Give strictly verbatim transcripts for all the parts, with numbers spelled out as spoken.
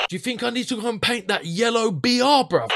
Do you think I need to go and paint that yellow B R, bruv?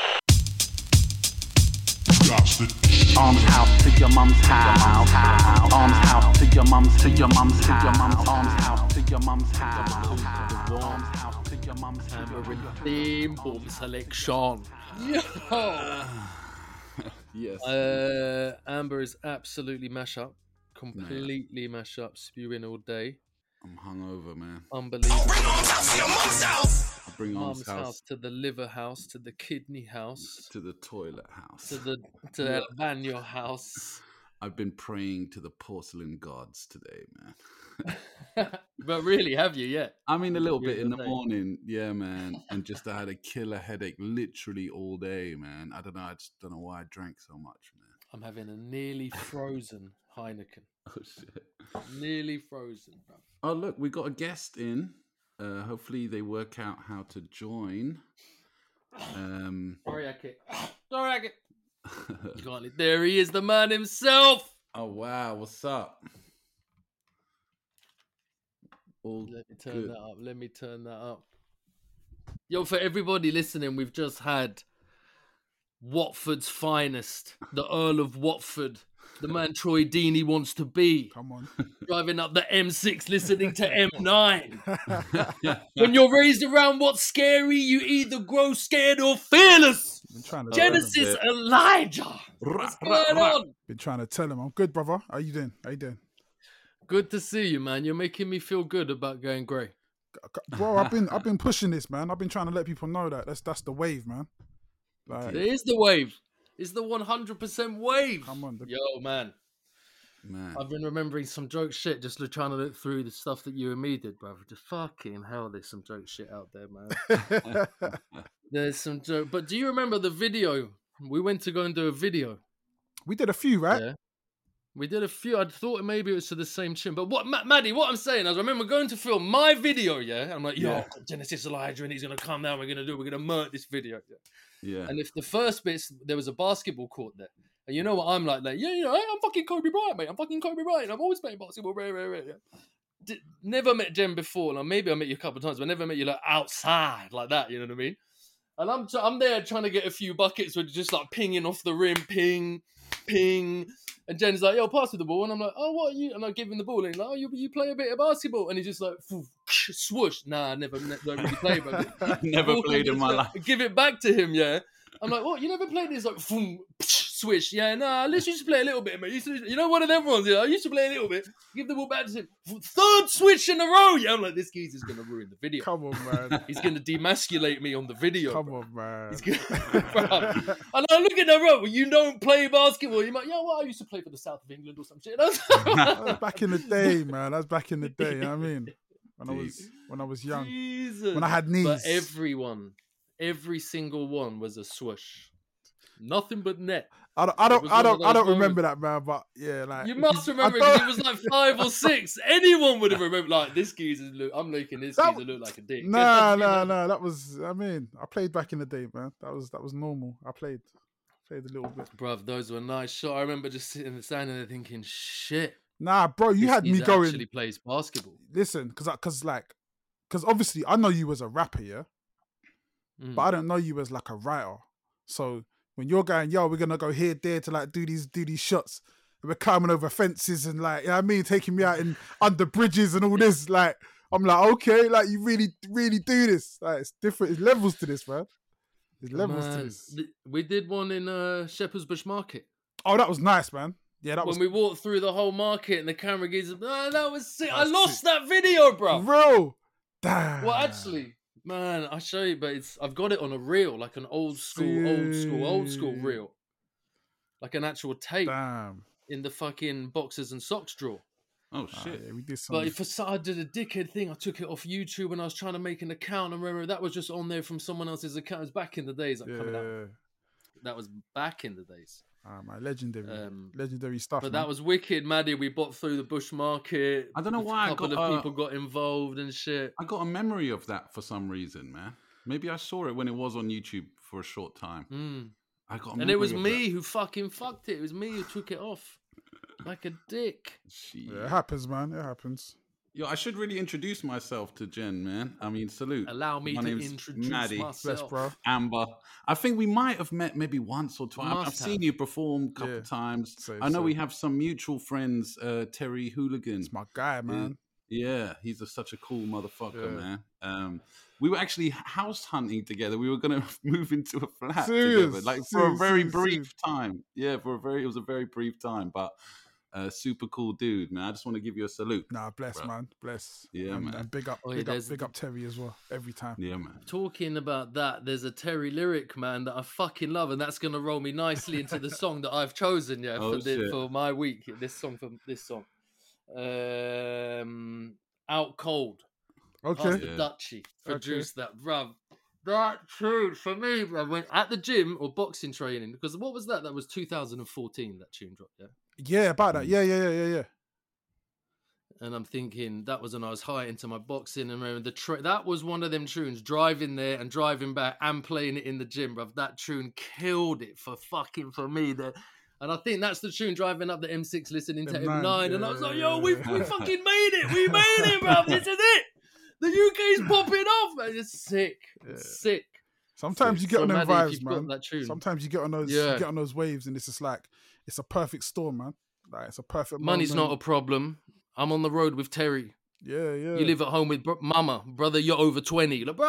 Arms house to your mum's house. Arms house to your mum's to your mum's to your mum's arms house to your mum's house. Arms house to your mum's to your mum's. Theme boom selection. Yo. Yes. Uh, Amber is absolutely mash up, completely mash up, spewing all day. I'm hungover, man. Unbelievable. Bring arms house to your mum's house. I bring arms Mum's house, house to the liver house to the kidney house to the toilet house. to the to the Albano house. I've been praying to the porcelain gods today, man. But really, have you yet? I mean, a little bit in the Day. morning, yeah, man. And just I had a killer headache literally all day, man. I don't know. I just don't know why I drank so much, man. I'm having a nearly frozen Heineken. Oh shit. Nearly frozen, bro. Oh look, we got a guest in. Uh, hopefully they work out how to join. Um, Sorry, I can't. Sorry, I can't. You can't. There he is, the man himself. oh wow, what's up? All Let me turn good. that up. Let me turn that up. Yo, for everybody listening, we've just had Watford's finest, the Earl of Watford, the man Troy Deeney wants to be, Come on. driving up the M six, listening to M nine. When you're raised around what's scary, you either grow scared or fearless. Been trying to tell him. Genesis Elijah. What's going on? Been trying to tell him. I'm good, brother. How you doing? How you doing? Good to see you, man. You're making me feel good about going grey. Bro, I've been I've been pushing this, man. I've been trying to let people know that that's that's the wave, man. Like, It is the wave. It's the one hundred percent wave. come on. The, Yo, man. man. I've been remembering some joke shit, just trying to look through the stuff that you and me did, brother. Just fucking hell, there's some joke shit out there, man. There's some joke. But do you remember the video? We went to go and do a video. we did a few, right? Yeah. We did a few. I thought maybe it was to the same tune. But what, Ma- Maddie, what I'm saying is I remember going to film my video, yeah? I'm like, yo, Yeah. Genesis Elijah, and he's going to come down. We're going to do, we're going to murk this video. Yeah. Yeah. And if the first bits, there was a basketball court there. And you know what I'm like, like, yeah, yeah, I'm fucking Kobe Bryant, mate. I'm fucking Kobe Bryant. I'm always playing basketball. Right, right, right, yeah. D- never met Jen before. Like, maybe I met you a couple of times, but never met you like outside like that. You know what I mean? And I'm tr- I'm there trying to get a few buckets with just like pinging off the rim, ping, ping. And Jen's like, yo, pass me the ball. And I'm like, oh, what are you? And I give him the ball. And he's like, oh, you, you play a bit of basketball. And he's just like, swoosh. Nah, I never, ne- don't really play, bro. Never played in my life. Give it back to him, yeah. I'm like, what? You never played this? Like, boom, swish. Yeah, nah, let's just play a little bit, mate. You, used to, you know, one of them ones, yeah. I used to play a little bit. Give the ball back to him. Third switch in a row. Yeah, I'm like, this geezer's going to ruin the video. Come on, man. He's going to demasculate me on the video. Come bro. on, man. He's gonna, bro. And I look at that, bro. You don't play basketball. You're like, yeah, well, I used to play for the South of England or some shit. And I was like, That was back in the day, man. That was back in the day. You know what I mean? When I was when I was young. Jesus. When I had knees. But everyone, every single one was a swoosh. Nothing but net. I don't I It don't was I one don't of I those don't remember that, man. But yeah, like You if must I remember it don't- because he was like five or six. Anyone would have remembered. Like this geezer look. I'm looking. This That- geezer look like a dick. Nah, nah, nah. That was I mean, I played back in the day, man. That was that was normal. I played played a little bit. Bruv, those were nice shots. I remember just sitting and standing there thinking, shit. Nah, bro, you this had me geezer going. Actually plays basketball. Listen, because because like because obviously I know you as a rapper, yeah, Mm. but I don't know you as like a writer. So when you're going, yo, we're gonna go here, there to like do these do these shots, and we're climbing over fences and like, you know what I mean, taking me out in under bridges and all this, like I'm like, okay, like you really really do this. Like it's different, it's levels to this, man. There's levels to Man, this. th- we did one in uh, Shepherd's Bush Market. Oh, that was nice, man. Yeah, that When was we walked through the whole market and the camera geezer, ah, that was sick. That I was lost sick. that video, bro. real. Damn. Well, actually, man, I show you, but it's I've got it on a reel, like an old school, old school, old school Sick. reel, like an actual tape Damn. in the fucking boxes and socks drawer. Oh Ah, shit. yeah, we did some. But for so- I did a dickhead thing. I took it off YouTube when I was trying to make an account. I remember that was just on there from someone else's account. It was back in the days, like coming out. yeah. That was back in the days. Ah, man, legendary, Um, legendary stuff. But man. that was wicked, Maddie. We bought through the bush market. I don't know why I A couple got, of uh, people got involved and shit. I got a memory of that for some reason, man. Maybe I saw it when it was on YouTube for a short time. Mm. I got, a And memory it was of me who fucking fucked it. It was me who took it off. Like a dick. That. Shit. Yeah, it happens, man. It happens. Yo, I should really introduce myself to Jen, man. I mean, salute. Allow me My to name's introduce Maddie. myself. Bless, bro. Amber. I think we might have met maybe once or twice. Must I've seen have. you perform a couple Yeah. times. So- I know so- we have some mutual friends, uh, Terry Hooligan. It's my guy, man. Yeah, he's a, such a cool motherfucker, Yeah. man. Um, we were actually house hunting together. We were gonna move into a flat Serious? together, like for Serious, a very serious, brief serious. time. Yeah, for a very, it was a very brief time, but uh, super cool dude, man. I just want to give you a salute. Nah, bless, Bro. man. Bless. Yeah, and, man. And big up, Oh, yeah, big up, there's big the- up Terry as well. Every time. Yeah, man. Talking about that, there's a Terry lyric, man, that I fucking love, and that's gonna roll me nicely into the song that I've chosen, yeah, Oh, for, the, shit. for my week. This song for this song, um, Out Cold. Okay. After Yeah. Dutchy produced that, bruv. That tune for me, bruv. When at the gym or boxing training, because what was that? That was two thousand fourteen. That tune dropped, yeah. Yeah, about that. Yeah, yeah, yeah, yeah, yeah. And I'm thinking that was when I was high into my boxing, and remember the tra- that was one of them tunes. Driving there and driving back and playing it in the gym, bruv. That tune killed it for fucking for me. That, and I think that's the tune driving up the M six, listening to M M nine, nine, and I was yeah, like, "Yo, we yeah. we fucking made it. We made it, bruv. This is it. The U K's popping off, man. It's sick. It's Yeah. sick." Sometimes you get So, on them Maddie, if vibes, you've got man. that tune. Sometimes you get on those, Yeah. you get on those waves, and it's just like it's a perfect storm, man. Like it's a perfect. Money's not a moment. problem. I'm on the road with Terry. Yeah, yeah. You live at home with bro- mama, brother. You're over twenty. Like, bro,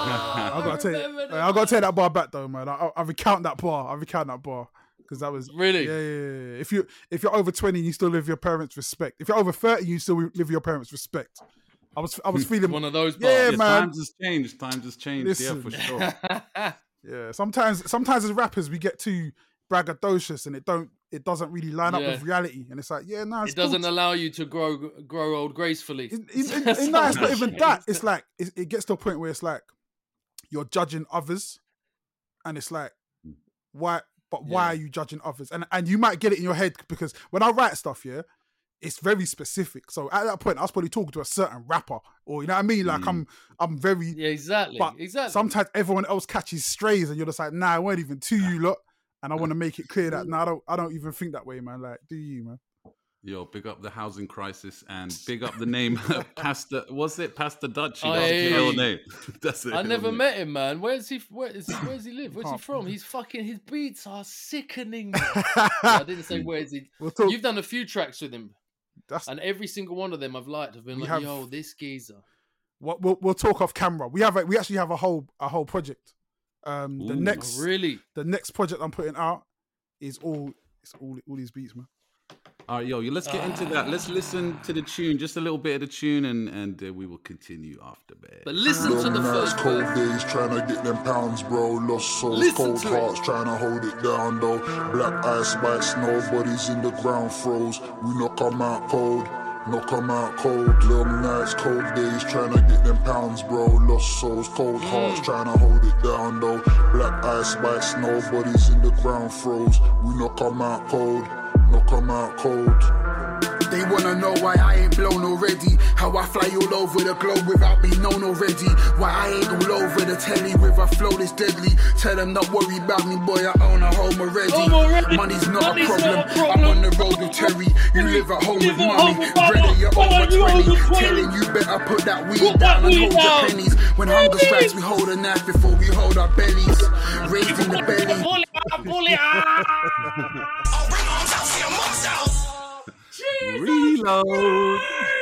I gotta take, remember that, I gotta man. take that bar back though, man. I, I, I recount that bar. I recount that bar because that was Really? Yeah, yeah, yeah, yeah. If you if you're over twenty, and you still live your parents' respect. If you're over thirty, you still live your parents' respect. I was I was feeling One of those Yeah, bars. Yeah, man. times has changed. Times has changed. Listen. Yeah, for sure. Yeah, sometimes sometimes as rappers we get too braggadocious and it don't it doesn't really line up Yeah. with reality. And it's like, yeah, no, it's It doesn't cool. allow you to grow grow old gracefully. In, in, in, in that, it's not even that. It's like it, it gets to a point where it's like you're judging others, and it's like why? But why Yeah. are you judging others? And and you might get it in your head because when I write stuff, yeah, it's very specific. So at that point, I was probably talking to a certain rapper, or you know what I mean. Like Mm. I'm I'm very. Yeah, exactly. But exactly. Sometimes everyone else catches strays, and you're just like, nah, I weren't even to you lot. And I want to make it clear that no, I don't. I don't even think that way, man. Like, do you, man? Yo, big up the housing crisis and big up the name Pastor. Was it Pastor Dutchy? That's Aye. the real name. That's it. I never met him, man. Where's he? Where is? Where's he live? Where's he Can't- from? He's fucking. His beats are sickening. man. I didn't say where's he. We'll talk. You've done a few tracks with him, That's and every single one of them I've liked. I've been We like, have- yo, this geezer. what we'll, we'll talk off camera. We have a, we actually have a whole a whole project. Um, the Ooh. next Oh, really? the next project I'm putting out is all it's all all these beats, man. All right, yo, let's get into that. Let's listen to the tune, just a little bit of the tune, and and uh, we will continue after bed. But listen to the Long nights, first cold verse. days, trying to get them pounds, bro. Lost souls, Listen cold to it. hearts, trying to hold it down, though. Black ice bites, nobodies in the ground froze. We knock 'em out cold, knock 'em out cold. Long nights, cold days, trying to get them pounds, bro. Lost souls, cold hearts, trying to hold it down, though. Black ice bites, nobodies in the ground froze. We knock 'em out cold, knock 'em out cold. They wanna know why I ain't blown already. How I fly all over the globe without being known already. Why I ain't all over the telly with a flow that's deadly. Tell them not worry about me, boy, I own a home already. Home already. Money's not Money's a problem. not a problem. I'm on the road with Terry. You live at home with Live at mommy. home with mama. Brother, you're Brother, over you over twenty. twenty. Telling you better put that weed Put down that and weed hold down. your pennies. When hunger strikes, we hold a knife before we hold our bellies. Raised in the belly. Pull it out, pull it out. Oh, bring arms out to your mom's house. Reload.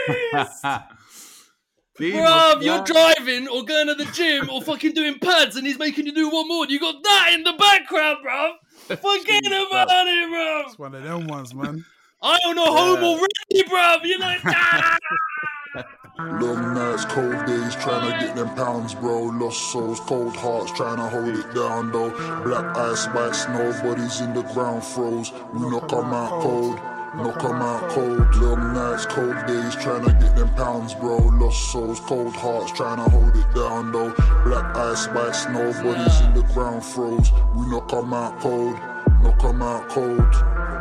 Bruv, you're driving or going to the gym or fucking doing pads and he's making you do one more. You got that in the background, bruv. Forget about it, bruv. It's one of them ones, man. I own a home already, bruv. You're like, ah. Long nights, cold days, trying to get them pounds, bro. Lost souls, cold hearts, trying to hold it down, though. Black ice bites, nobodies in the ground froze. We knock 'em out cold, knock 'em out cold. Long nights, cold days, trying to get them pounds, bro. Lost souls, cold hearts, trying to hold it down, though. Black ice bites, nobodies in the ground froze. We knock 'em out cold, knock 'em out cold. They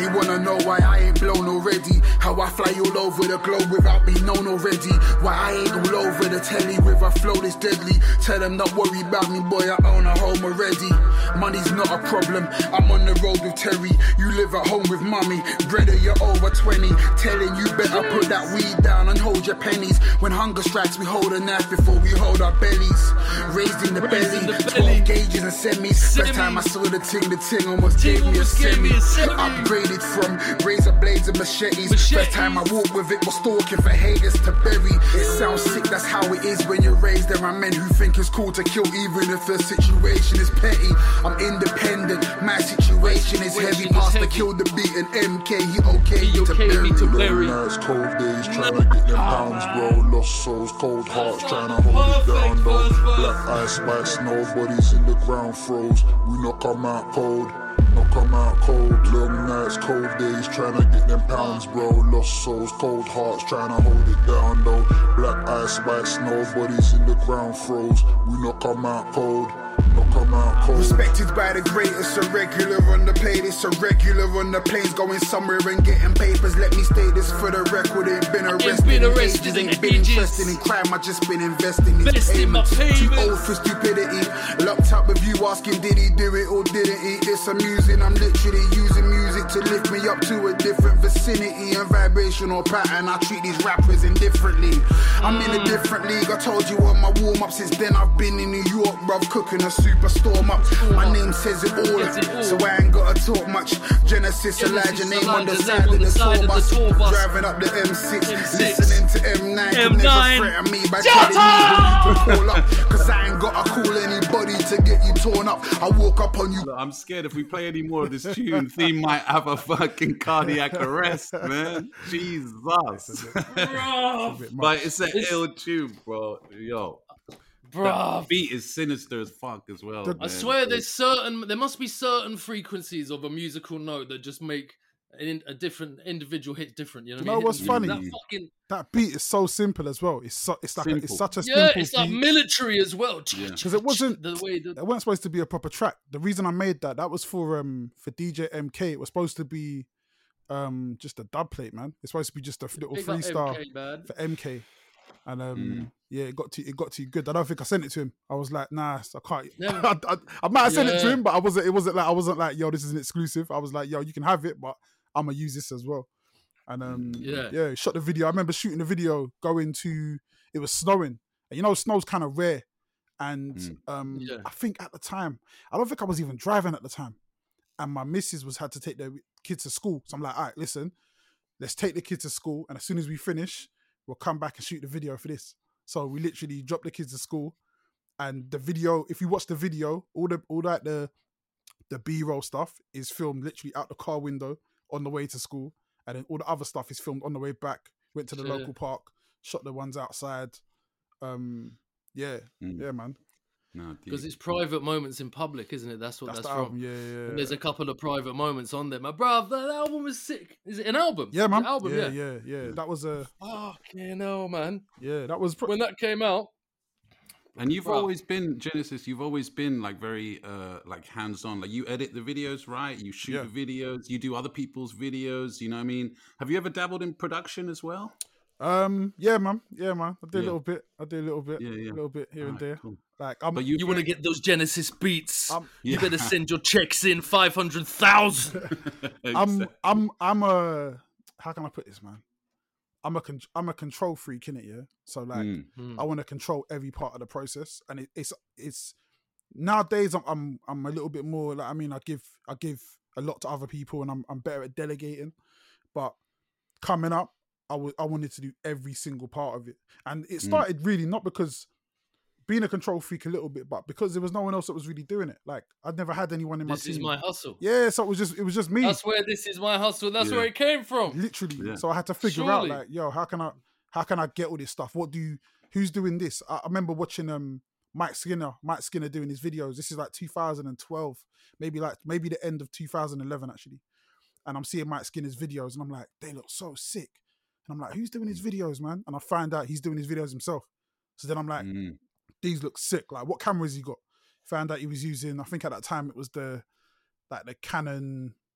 They wanna know why I ain't blown already. How I fly all over the globe without being known already. Why I ain't all over the telly with a flow that's deadly. Tell them not worry about me, boy, I own a home already. Money's not a problem, I'm on the road with Terry. You live at home with mummy, brother, you're over twenty. Telling you better put that weed down and hold your pennies. When hunger strikes, we hold a knife before we hold our bellies. Raised in the Raised in belly, the belly. twelve gauges and semis. First time I saw the ting, the ting almost Ting gave me a almost gave semi. me a semi. Upgraded from razor blades and machetes. Machetes. First time I walked with it was stalking for haters to bury. It sounds sick, that's how it is when you're raised. There are men who think it's cool to kill even if the situation is petty. I'm independent, my situation is heavy. Situation is Pastor heavy. killed the beat and M K, he okay He me to okay bury. me to Long bury. nights, cold days, trying to get them pounds, bro. Lost souls, cold hearts, trying to hold it down, Perfect though. first verse. Black ice spikes, nobody's in the ground froze. We knock 'em out cold, knock 'em out cold. Long nights, cold days, trying to get them pounds, bro. Lost souls, cold hearts, trying to hold it down, though. Black ice spikes, nobody's in the ground froze. We knock 'em out cold, knock 'em out cold. Respected by the greatest, a regular on the plate. It's a regular on the planes, going somewhere and getting papers. Let me state this for the record, ain't been arrested. been in arrested ages, in ain't been ages. interested in crime. I just been investing in Investing my payments. Too payments. old for stupidity. Locked up with you asking, did he do it or didn't he? It's amusing. I'm literally using music to lift me up to a different vicinity and vibrational pattern. I treat these rappers indifferently. I'm in a different league. I told you on my warm up. Since then I've been in New York, bruv, cooking a superstorm up. My name says it all, Says it all. so I ain't gotta talk much. Genesis, Genesis, Elijah, name on the Elijah, side name of on the the side tour of the bus. tour bus. Driving up the M six, M six. listening to M nine. M Could nine. never threaten me by telling me who you can call up. Cause I ain't gotta call anybody to get you torn up. I walk up on you. Look, I'm scared if we play any more of this tune, Theme might have a fucking cardiac arrest, man. Jesus. Bruv. But it's an It's- ill tune, bro. Yo. Bruv. That beat is sinister as fuck as well. The- I man. swear there's certain, there must be certain frequencies of a musical note that just make an, a different individual hit different. You know, Do what you I know mean? what's Hit- funny? That fucking, That beat is so simple as well. It's so, it's like a, it's Simple. such a yeah, simple it's like beat. military as well. Yeah. Because it wasn't the way that it wasn't supposed to be a proper track. The reason I made that that was for um for D J M K. It was supposed to be um just a dub plate, man. It's supposed to be just a little Big up freestyle M K, man. for M K. And um Mm. yeah, it got to it got to good. I don't think I sent it to him. I was like, nah, I can't. Yeah. I, I, I might have sent it to Yeah. him, but I wasn't. It wasn't like I wasn't like, yo, this is an exclusive. I was like, yo, you can have it, but I'm gonna use this as well. And um Yeah. yeah, shot the video. I remember shooting the video going to. It was snowing, and you know, snow's kind of rare. And Mm. um Yeah. I think at the time, I don't think I was even driving at the time, and my missus was had to take their kids to school. So I'm like, all right, listen, let's take the kids to school, and as soon as we finish, we'll come back and shoot the video for this. So we literally dropped the kids to school, and the video. If you watch the video, all the all that the the B-roll stuff is filmed literally out the car window on the way to school, and then all the other stuff is filmed on the way back. Went to the Yeah. local park, shot the ones outside. Um, yeah, Mm. yeah, man. No, Because deep. it's private moments in public, isn't it? That's what That's, that's, the from. album. Yeah, yeah, And there's yeah. a couple of private moments on there. My bruv, that album was sick. Is it an album? Yeah, It's man. an album, yeah, yeah. yeah, yeah. That was a Fucking hell, man. yeah. That was. Pro- When that came out, And you've Bruh. always been Genesis. You've always been like very uh like hands on. Like you edit the videos, right? You shoot Yeah. the videos. You do other people's videos. You know what I mean? Have you ever dabbled in production as well? um, yeah, man. Yeah, man. I do a Yeah. little bit. I do a little bit. Yeah, yeah. A little bit here and Alright, there. cool. Like I'm. But you, you want to get those Genesis beats. I'm- You Yeah. better send your checks in five hundred thousand. I'm. I'm. I'm a. How can I put this, man? I'm a. Con- I'm a control freak in it. Yeah. So like, Mm. I want to control every part of the process, and it, it's it's nowadays I'm, I'm I'm a little bit more like I mean I give I give a lot to other people, and I'm I'm better at delegating. But coming up, I was I wanted to do every single part of it, and it started really not because being a control freak a little bit, but because there was no one else that was really doing it. Like I'd never had anyone in my This team. is my hustle. Yeah, so it was just it was just me. That's where this is my hustle. That's Yeah. where it came from. Literally. Yeah. So I had to figure out Surely. like, yo, how can I how can I get all this stuff? What do you who's doing this? I, I remember watching um Mike Skinner, Mike Skinner doing his videos. This is like two thousand twelve, maybe like maybe the end of two thousand eleven actually. And I'm seeing Mike Skinner's videos and I'm like, they look so sick. And I'm like, who's doing his videos, man? And I find out he's doing his videos himself. So then I'm like, Mm. these look sick. Like, what cameras he got? Found out he was using, I think at that time it was the like the Canon,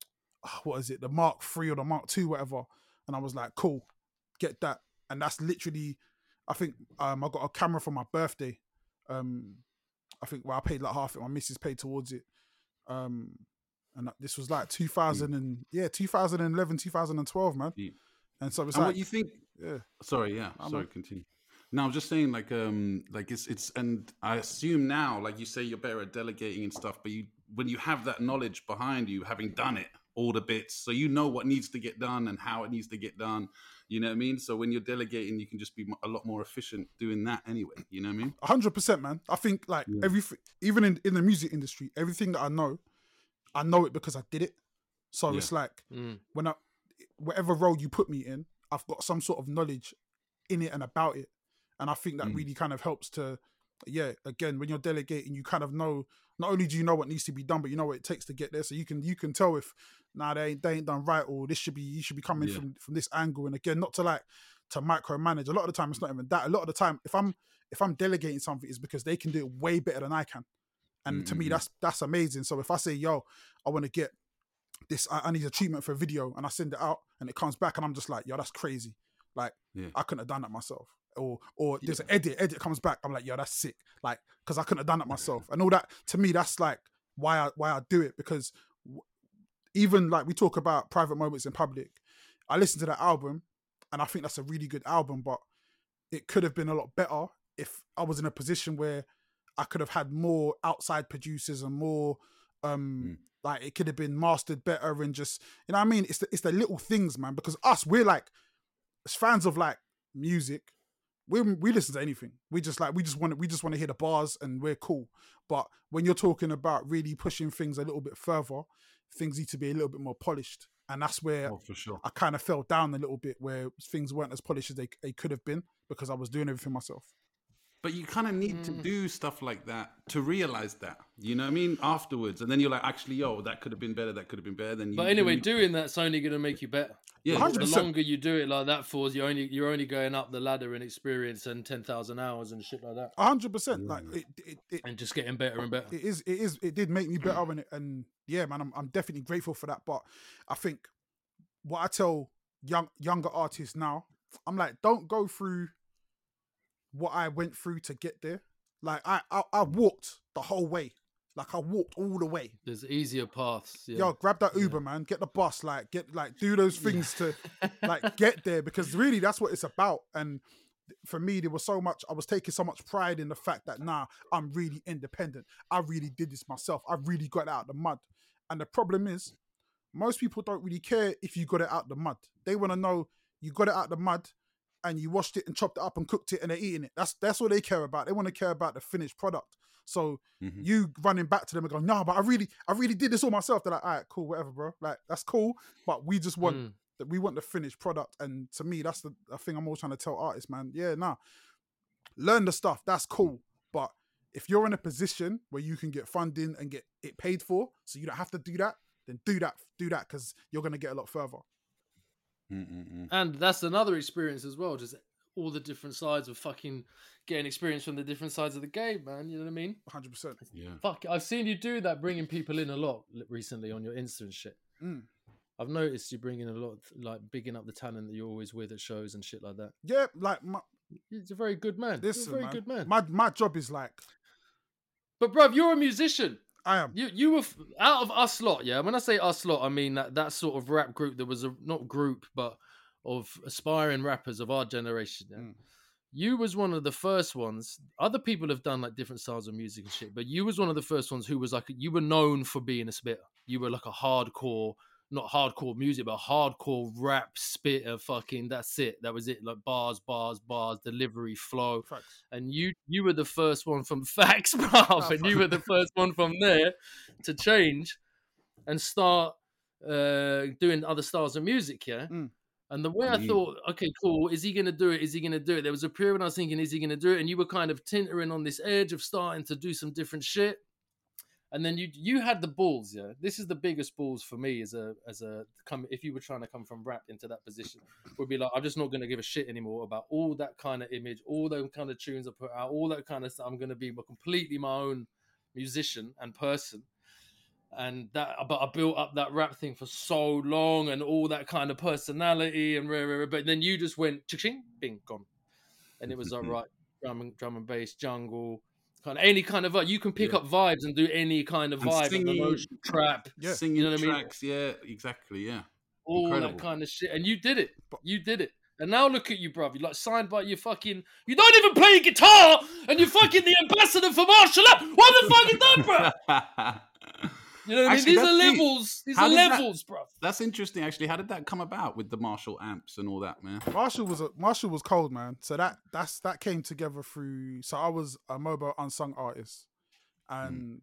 ah, what is it, the Mark three or the Mark two, whatever. And I was like, cool, get that. And that's literally, I think um, I got a camera for my birthday. Um, I think well, I paid like half it. My missus paid towards it. Um, and this was like two thousand and yeah, two thousand eleven, two thousand twelve, man. Yeah. And so it's And like, what you think? yeah, Sorry, yeah. I'm Sorry, a- continue. No, I'm just saying, like, um, like it's it's, and I assume now, like you say, you're better at delegating and stuff. But you, when you have that knowledge behind you, having done it, all the bits, so you know what needs to get done and how it needs to get done. You know what I mean? So when you're delegating, you can just be a lot more efficient doing that anyway. You know what I mean? one hundred percent, man. I think like Yeah. everything, even in, in the music industry, everything that I know, I know it because I did it. So Yeah. it's like Mm. when I, whatever role you put me in, I've got some sort of knowledge in it and about it. And I think that Mm. really kind of helps to, yeah, again, when you're delegating, you kind of know, not only do you know what needs to be done, but you know what it takes to get there. So you can you can tell if, nah, they ain't, they ain't done right, or this should be, you should be coming Yeah. from, from this angle. And again, not to like, to micromanage. A lot of the time, it's not even that. A lot of the time, if I'm if I'm delegating something, it's because they can do it way better than I can. And to me, Mm-mm-mm. that's that's amazing. So if I say, yo, I want to get this, I, I need a treatment for a video, and I send it out, and it comes back, and I'm just like, yo, that's crazy. Like, Yeah. I couldn't have done that myself. Or or there's an edit, edit comes back, I'm like, yo, that's sick. Like, because I couldn't have done it myself. And all that, to me, that's like why I why I do it, because w- even like we talk about private moments in public, I listened to that album, and I think that's a really good album, but it could have been a lot better if I was in a position where I could have had more outside producers and more um Mm. like it could have been mastered better, and just, you know what I mean? It's the it's the little things, man, because us, we're like, as fans of like music, we we listen to anything. We just like we just want to, we just want to hear the bars, and we're cool. But when you're talking about really pushing things a little bit further, things need to be a little bit more polished. And that's where Oh, for sure. I kind of fell down a little bit, where things weren't as polished as they, they could have been, because I was doing everything myself. But you kind of need to Mm. do stuff like that to realize that, you know what I mean? Afterwards. And then you're like, actually, yo, that could have been better. That could have been better. Then you, But anyway, you- doing that's only going to make you better. yeah, one hundred The percent. longer you do it like that for, you're only you're only going up the ladder in experience and ten thousand hours and shit like that, A hundred percent. Like it, it, it, and just getting better and better. it is, it is, it did make me better, and it, and yeah, man, I'm, I'm definitely grateful for that. But I think what I tell young younger artists now, I'm like, don't go through what I went through to get there. Like I, I, I walked the whole way. Like I walked all the way. There's easier paths. Yeah. Yo, grab that Uber, man. Get the bus. Like get, like do those things to, like get there, because really that's what it's about. And for me, there was so much, I was taking so much pride in the fact that, nah, I'm really independent. I really did this myself. I really got it out of the mud. And the problem is, most people don't really care if you got it out the mud. They want to know you got it out the mud and you washed it and chopped it up and cooked it and they're eating it. That's that's all they care about. They want to care about the finished product. So Mhm. you running back to them and going, no, but I really, I really did this all myself. They're like, all right, cool, whatever, bro. Like, that's cool. But we just want Mm. that we want the finished product. And to me, that's the, the thing I'm always trying to tell artists, man. Yeah, nah. Learn the stuff. That's cool. But if you're in a position where you can get funding and get it paid for, so you don't have to do that, then do that. Do that, because you're going to get a lot further. Mm-mm-mm. And that's another experience as well. Just all the different sides of fucking getting experience from the different sides of the game, man. You know what I mean? one hundred percent. Yeah. Fuck, I've seen you do that, bringing people in a lot recently on your Insta and shit. Mm. I've noticed you bringing a lot, like bigging up the talent that you're always with at shows and shit like that. Yeah, like, my, He's a very good man. listen, He's a very man, good man. My, my job is like, But bruv, you're a musician. I am. You you were f- out of us lot, yeah. When I say us lot, I mean that that sort of rap group that was a not group, but of aspiring rappers of our generation. Yeah? Mm. You was one of the first ones. Other people have done like different styles of music and shit, but you was one of the first ones who was like, you were known for being a spitter. You were like a hardcore, not hardcore music, but hardcore rap spitter. Fucking that's it. That was it. Like bars, bars, bars, delivery, flow. Facts. And you you were the first one from Facts, bruv, and you were the first one from there to change and start uh, doing other styles of music, yeah? Mm. And the way I Mm. thought, okay, cool, is he going to do it? Is he going to do it? There was a period when I was thinking, is he going to do it? And you were kind of tinkering on this edge of starting to do some different shit. And then you you had the balls, yeah. This is the biggest balls for me as a as a come if you were trying to come from rap into that position, would be like, I'm just not going to give a shit anymore about all that kind of image, all those kind of tunes I put out, all that kind of stuff. I'm going to be completely my own musician and person. and that. But I built up that rap thing for so long, and all that kind of personality, and rare, rare, but then you just went ching, bing, gone, and it was like right, drum and drum and bass, jungle, kind of any kind of vibe. You can pick Yeah. up vibes and do any kind of And vibe, singing- and emotion, trap, Yeah. Singing you know what I mean? tracks, yeah, exactly, yeah. all Incredible. that kind of shit, and you did it. You did it. And now look at you, bruv. You're like signed by your fucking. You don't even play guitar, and you're fucking the ambassador for martial art. What the fuck is that, bruv? You know what I mean? Actually, These are that's deep. levels. These How are did that- levels, bruv. That's interesting, actually. How did that come about with the Marshall amps and all that, man? Marshall was a, Marshall was cold, man. So that that's that came together through. So I was a mobile unsung artist, and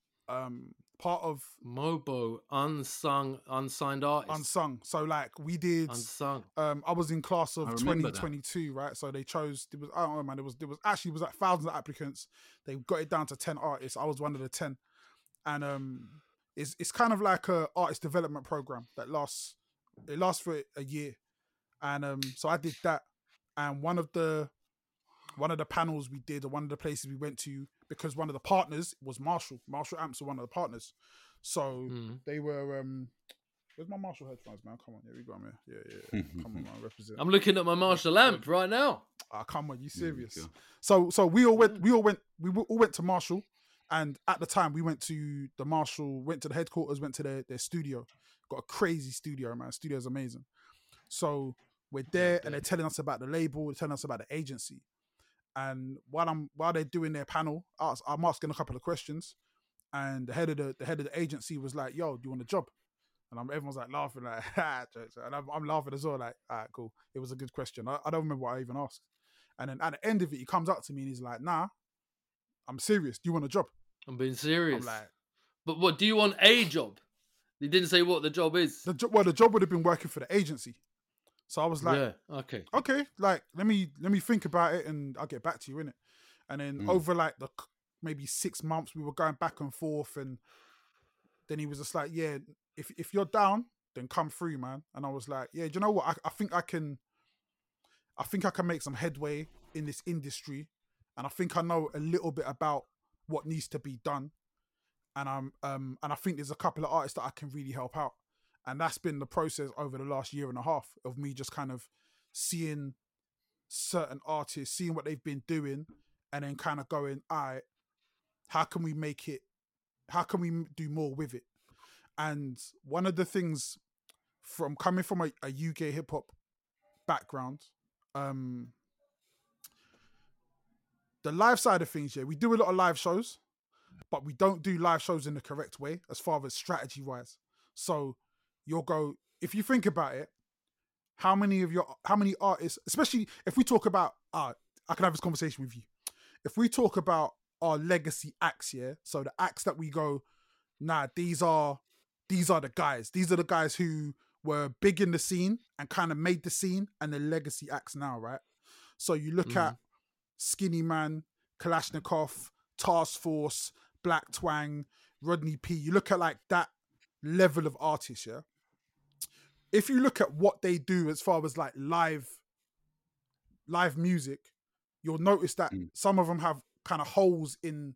um, part of Mobo, unsung, unsigned artist. unsung. So like we did. Unsung. Um, I was in class I of remember twenty that. twenty-two, right? So they chose. There was I don't know, man. There was there was actually it was like thousands of applicants. They got it down to ten artists. I was one of the ten, and um, it's it's kind of like a artist development program that lasts. It lasts for a year, and um, so I did that. And one of the one of the panels we did, or one of the places we went to, because one of the partners was Marshall. Marshall Amps were one of the partners, so Mm. they were. Um, where's my Marshall headphones, man? Come on, yeah, we got them here. Yeah, yeah, yeah. Come on, man, represent. I'm looking at my Marshall lamp right now. Ah, come on, you There we serious? go. So, so we all went. We all went. We all went to Marshall, and at the time, we went to the Marshall. Went to the headquarters. Went to their their studio. Got a crazy studio, man. Studio's amazing. So we're there, and they're telling us about the label. They're telling us about the agency. And while I'm while they're doing their panel, I was- I'm asking a couple of questions, and the head of the the head of the agency was like, "Yo, do you want a job?" And I'm, everyone's like laughing, like, "Ha, jokes." And I'm, I'm laughing as well, like, "All right, cool." It was a good question. I, I don't remember what I even asked. And then at the end of it, he comes up to me and he's like, "Nah, I'm serious. Do you want a job?" I'm being serious. I'm like, but what do you want a job? He didn't say what the job is. the job. Well, the job would have been working for the agency. So I was like, yeah. Okay. okay, like let me let me think about it and I'll get back to you in it. And then Mm. over like the c- maybe six months, we were going back and forth, and then he was just like, "Yeah, if if you're down, then come through, man." And I was like, "Yeah, do you know what? I, I think I can. I think I can make some headway in this industry, and I think I know a little bit about what needs to be done, and I'm um and I think there's a couple of artists that I can really help out." And that's been the process over the last year and a half of me just kind of seeing certain artists, seeing what they've been doing, and then kind of going, all right, how can we make it, how can we m- do more with it? And one of the things from coming from a, a U K hip hop background, um, the live side of things, yeah, we do a lot of live shows, but we don't do live shows in the correct way as far as strategy wise. So you'll go, if you think about it, how many of your, how many artists, especially if we talk about, uh, I can have this conversation with you. If we talk about our legacy acts, yeah, so the acts that we go, nah, these are, these are the guys. These are the guys who were big in the scene and kind of made the scene, and the legacy acts now, right? So you look Mhm. at Skinny Man, Kalashnikov, Task Force, Black Twang, Rodney P. You look at like that level of artists, yeah? If you look at what they do as far as like live live music, you'll notice that Mm. some of them have kind of holes in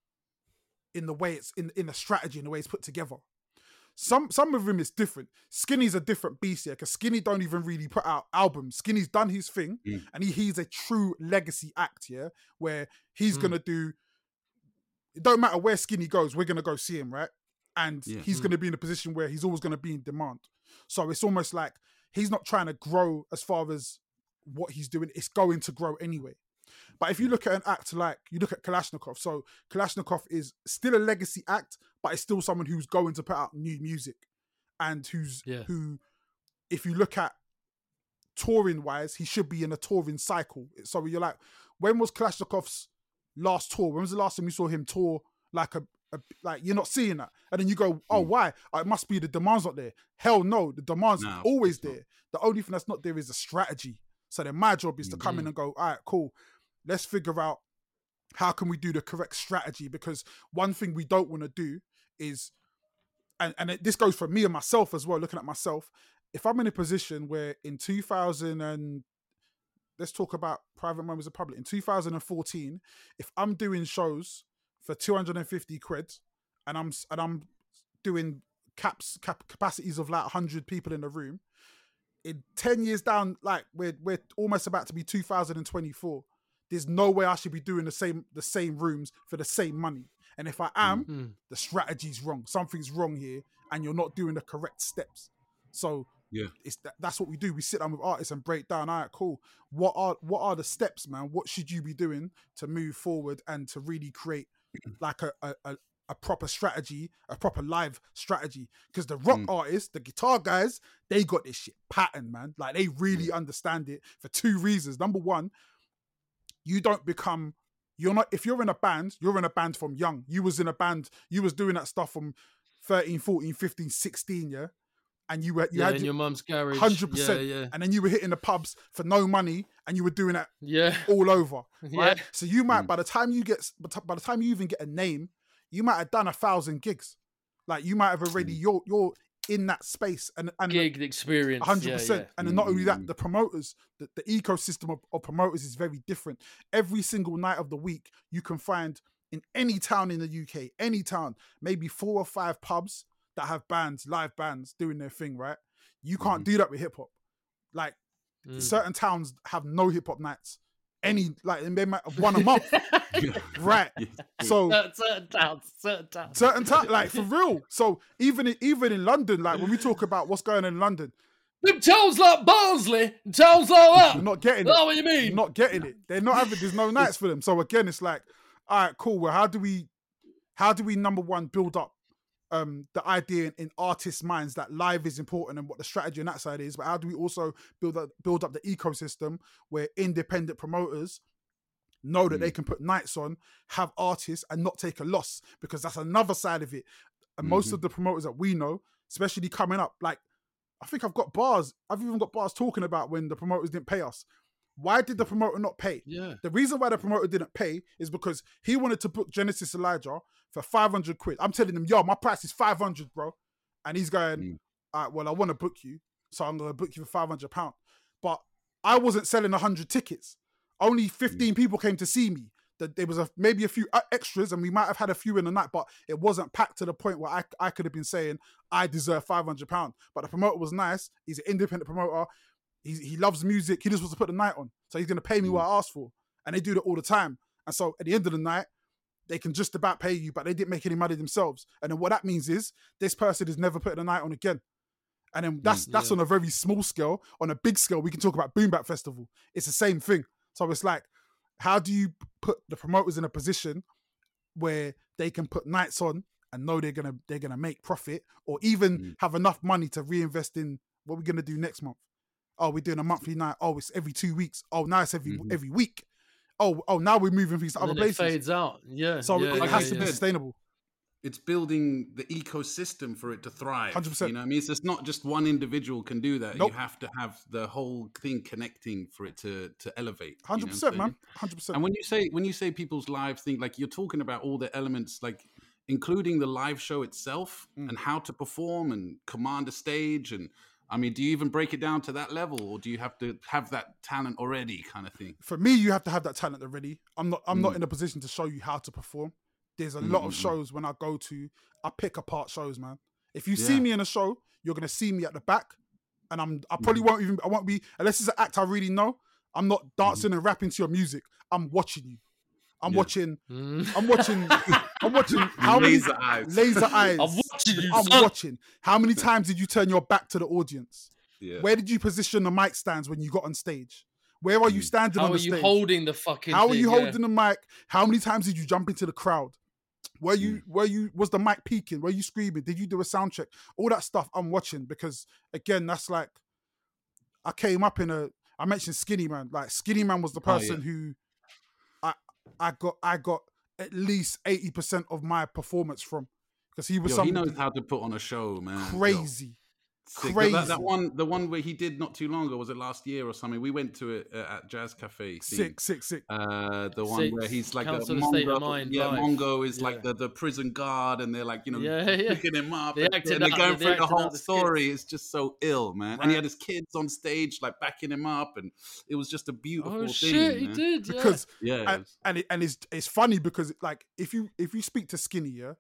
in the way it's in in the strategy, in the way it's put together. Some some of them is different. Skinny's a different beast here, because Skinny don't even really put out albums. Skinny's done his thing, Mm. and he, he's a true legacy act, yeah, where he's Mm. gonna do. It don't matter where Skinny goes, we're gonna go see him, right? And Yeah. he's Mm. gonna be in a position where he's always gonna be in demand. So it's almost like he's not trying to grow as far as what he's doing. It's going to grow anyway. But if you look at an act like, you look at Kalashnikov, so Kalashnikov is still a legacy act, but it's still someone who's going to put out new music, and who's Yeah. who, if you look at touring wise, he should be in a touring cycle. So you're like, when was Kalashnikov's last tour? When was the last time you saw him tour like a, a like you're not seeing that? And then you go, oh, Mm. why? Oh, it must be the demand's not there. Hell no, the demand's No, always it's not. there. The only thing that's not there is a strategy. So then my job is to come in Mhm. and go, all right, cool. Let's figure out how can we do the correct strategy, because one thing we don't want to do is, and, and it, this goes for me and myself as well, looking at myself, if I'm in a position where in two thousand and let's talk about Private Moments of Public, in two thousand fourteen, if I'm doing shows for two hundred fifty quid and I'm and I'm doing caps cap, capacities of like one hundred people in a room. In ten years down, like we're we're almost about to be two thousand twenty-four. There's no way I should be doing the same the same rooms for the same money. And if I am, Mm-hmm. the strategy's wrong. Something's wrong here, and you're not doing the correct steps. So Yeah. it's that, that's what we do. We sit down with artists and break down. All right, cool. What are what are the steps, man? What should you be doing to move forward and to really create like a a, a, a proper strategy, a proper live strategy? Because the rock Mm. artists, the guitar guys, they got this shit patterned, man. Like they really understand it for two reasons. Number one, you don't become. You're not. If you're in a band, you're in a band from young. You was in a band. You was doing that stuff from thirteen, fourteen, fifteen, sixteen, yeah. And you were you yeah, had in your your mum's garage. hundred percent, Yeah, yeah, and then you were hitting the pubs for no money, and you were doing that yeah. all over, right? Yeah. So you might, Mm. by the time you get, by the time you even get a name, you might have done a thousand gigs. Like you might have already, you're you're in that space, and and Gig experience. hundred yeah, percent. yeah. And then not only that, Mm. the promoters, the, the ecosystem of, of promoters is very different. Every single night of the week, you can find in any town in the U K, any town, maybe four or five pubs that have bands, live bands doing their thing, right? You can't do that with hip hop. Like Mm. certain towns have no hip hop nights. Any like they might have one a month, right? So certain, certain towns, certain towns. certain times, like for real. So even in, even in London, like when we talk about what's going on in London, Them towns like Barnsley, towns like that. you're not getting Know it. what you mean? You're not getting it. They're not having. There's no nights for them. So again, it's like, all right, cool. Well, how do we, how do we number one build up um, the idea in, in artists' minds that live is important and what the strategy on that side is, but how do we also build up build up the ecosystem where independent promoters know that they can put nights on, have artists, and not take a loss, because that's another side of it. And most Mhm. of the promoters that we know, especially coming up, like I think I've got bars. I've even got bars talking about when the promoters didn't pay us. Why did the promoter not pay? Yeah. The reason why the promoter didn't pay is because he wanted to book Genesis Elijah for five hundred quid. I'm telling him, yo, my price is five hundred, bro. And he's going, Mm. all right, well, I want to book you, so I'm going to book you for five hundred pounds. But I wasn't selling one hundred tickets. Only fifteen people came to see me. That there was a, maybe a few uh, extras, and we might have had a few in the night, but it wasn't packed to the point where I, I could have been saying, I deserve five hundred pounds. But the promoter was nice. He's an independent promoter. He, he loves music. He just wants to put the night on. So he's going to pay me what I asked for. And they do that all the time. And so at the end of the night, they can just about pay you, but they didn't make any money themselves. And then what that means is this person is never putting a night on again. And then that's that's yeah. on a very small scale. On a big scale, we can talk about Boom Bap Festival. It's the same thing. So it's like, how do you put the promoters in a position where they can put nights on and know they're gonna they're gonna make profit, or even Mm. have enough money to reinvest in what we're gonna do next month? Oh, we're doing a monthly night. Oh, it's every two weeks. Oh, now it's every Mhm. every week. Oh, oh, now we're moving things to And other then it places. fades out. Yeah. So yeah, it yeah, has to yeah. be sustainable. It's building the ecosystem for it to thrive. one hundred percent. You know what I mean? It's just not just one individual can do that. Nope. You have to have the whole thing connecting for it to to elevate. you know Hundred what I'm percent, saying? man. Hundred percent. And when you say when you say people's live thing, like you're talking about all the elements, like including the live show itself Mm. and how to perform and command a stage. And I mean, do you even break it down to that level, or do you have to have that talent already, kind of thing? For me, you have to have that talent already. I'm not. I'm not Mm. in a position to show you how to perform. There's a Mm, lot of mm, mm. shows when I go to, I pick apart shows, man. If you see Yeah. me in a show, you're gonna see me at the back, and I'm. I probably Mhm. won't even. I won't be unless it's an act I really know. I'm not Mm-hmm. dancing and rapping to your music. I'm watching you. I'm Yeah. watching. Mm. I'm watching. I'm watching. How many Laser eyes. laser eyes? I'm watching you. I'm son. watching. How many times did you turn your back to the audience? Yeah. Where did you position the mic stands when you got on stage? Where are you Mm. standing How on are the you stage? holding the fucking How are thing? you Yeah. holding the mic? How many times did you jump into the crowd? Were you Mm. were you was the mic peaking? Were you screaming? Did you do a sound check? All that stuff I'm watching, because again, that's like I came up in a I mentioned Skinny Man. Like Skinny Man was the Oh, yeah. person who I I got I got at least eighty percent of my performance from, because he was Yo, he somebody knows how to put on a show, man. Yo. crazy. Sick. Crazy. That, that one, the one where he did not too long ago, was it last year or something? We went to it uh, at Jazz Cafe. thing. Sick, sick, sick. Uh, the one Sick. where he's like Council a of State Mongo. of Mind yeah, live. Mongo is Yeah. like the, the prison guard, and they're like, you know, Yeah, yeah. picking him up, They and, acted and they're out- going they through the acted whole out the story. It's just so ill, man. And he Right. had his kids on stage, like backing him up, and it was just a beautiful Oh thing. shit, he man. did. Yeah. Because Yeah, and, and, it, and it's it's funny because like if you if you speak to Skinny, yeah,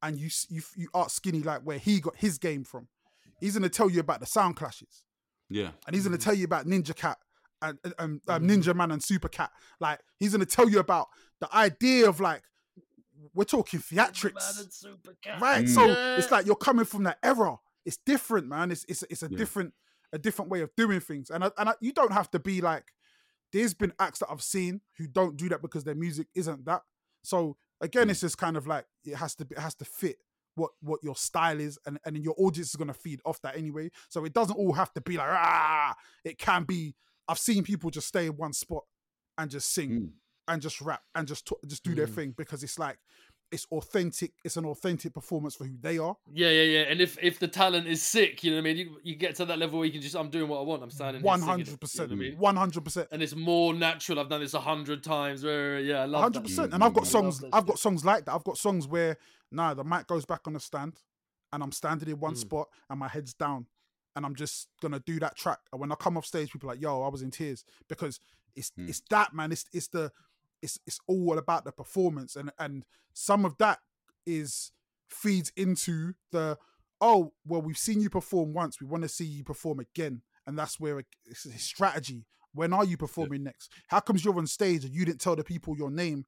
and you s- you you ask Skinny like where he got his game from, he's gonna tell you about the sound clashes, Yeah. and he's gonna Mm-hmm. tell you about Ninja Cat and, and, and um, Ninja Man and Super Cat. Like he's gonna tell you about the idea of like we're talking theatrics, right? Mm. So Yeah. it's like you're coming from that era. It's different, man. It's it's it's a Yeah. different a different way of doing things, and I, and I, you don't have to be like. There's been acts that I've seen who don't do that because their music isn't that. So again, Mm. it's just kind of like it has to be, it has to fit what what your style is, and and then your audience is gonna feed off that anyway. So it doesn't all have to be like ah. It can be. I've seen people just stay in one spot and just sing Mm. and just rap and just t- just do their Mm. thing because it's like it's authentic. It's an authentic performance for who they are. Yeah, yeah, yeah. And if if the talent is sick, you know what I mean. You, you get to that level where you can just I'm doing what I want. I'm standing here One singing it, hundred percent. you know what I mean? One hundred percent. And it's more natural. I've done this a hundred times. Right, right, right. Yeah, I love hundred that. percent. And I've got I love songs. that I've shit. got songs like that. I've got songs where nah, the mic goes back on the stand, and I'm standing in one Mm. spot, and my head's down, and I'm just gonna do that track. And when I come off stage, people are like, "Yo, I was in tears," because it's Mm. it's that man. It's it's the it's it's all about the performance, and and some of that is feeds into the oh well, we've seen you perform once, we want to see you perform again, and that's where it, it's a strategy. When are you performing next? How comes you're on stage and you didn't tell the people your name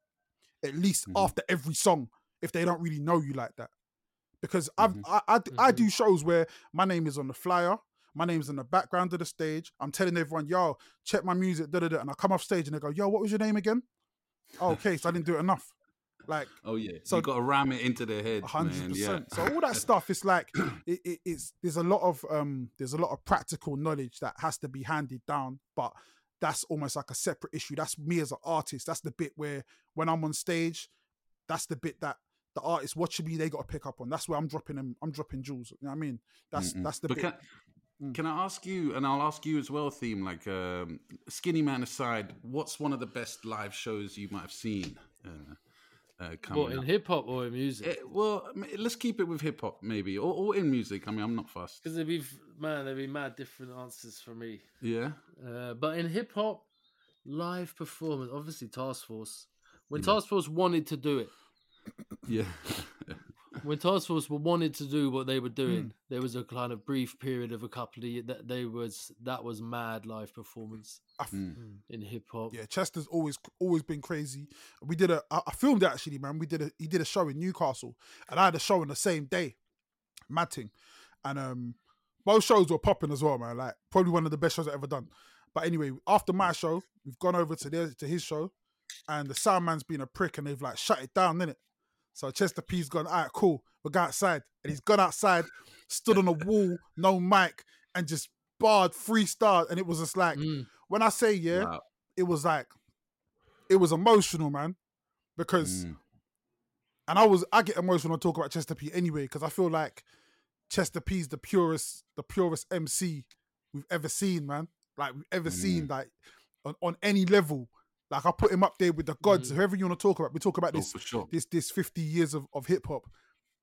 at least Mhm. after every song if they don't really know you like that? Because I've Mhm. I, I, d- I Mhm. do shows where my name is on the flyer, my name's in the background of the stage. I'm telling everyone, yo, check my music, da da da, and I come off stage and they go, yo, what was your name again? Oh, okay, so I didn't do it enough. Like Oh yeah. So- So you got to ram it into their heads, hundred man. Yeah. percent. So all that stuff, it's like it, it, it's there's a lot of um there's a lot of practical knowledge that has to be handed down, but that's almost like a separate issue. That's me as an artist. That's the bit where when I'm on stage, that's the bit that the artists watching me, they got to pick up on. That's where I'm dropping them. I'm dropping jewels. You know what I mean? That's Mm-mm. that's the But bit. Can, Mm. can I ask you, and I'll ask you as well, Theme, like um, Skinny Man aside, what's one of the best live shows you might have seen uh, uh, coming What, in up? hip hop or in music? Eh, well, I mean, let's keep it with hip hop, maybe, or, or in music. I mean, I'm not fussed. Because there'd be man, there'd be mad different answers for me. Yeah. Uh, but in hip hop, live performance, obviously Task Force. When Yeah. Task Force wanted to do it, Yeah. when Task Force were wanted to do what they were doing, Mm. there was a kind of brief period of a couple of years that they was that was mad live performance I f- Mm. in hip hop. Yeah, Chester's always always been crazy. We did a I, I filmed it actually, man. We did a he did a show in Newcastle, and I had a show on the same day, mad thing, and um both shows were popping as well, man. Like probably one of the best shows I've ever done. But anyway, after my show, we've gone over to their to his show, and the sound man's been a prick, and they've like shut it down, innit? So Chester P's gone, all right, cool, we'll go outside, and he's gone outside, stood on a wall, no mic, and just barred freestyle, and it was just like. Mm. When I say yeah, Wow. it was like, it was emotional, man. Because, Mm. and I was, I get emotional when I talk about Chester P anyway, because I feel like Chester P's the purest, the purest M C we've ever seen, man. Like we've ever Mm. seen, like on, on any level. Like I put him up there with the gods, Mm. whoever you want to talk about. We talk about Oh, this, for sure. this, this fifty years of, of hip hop.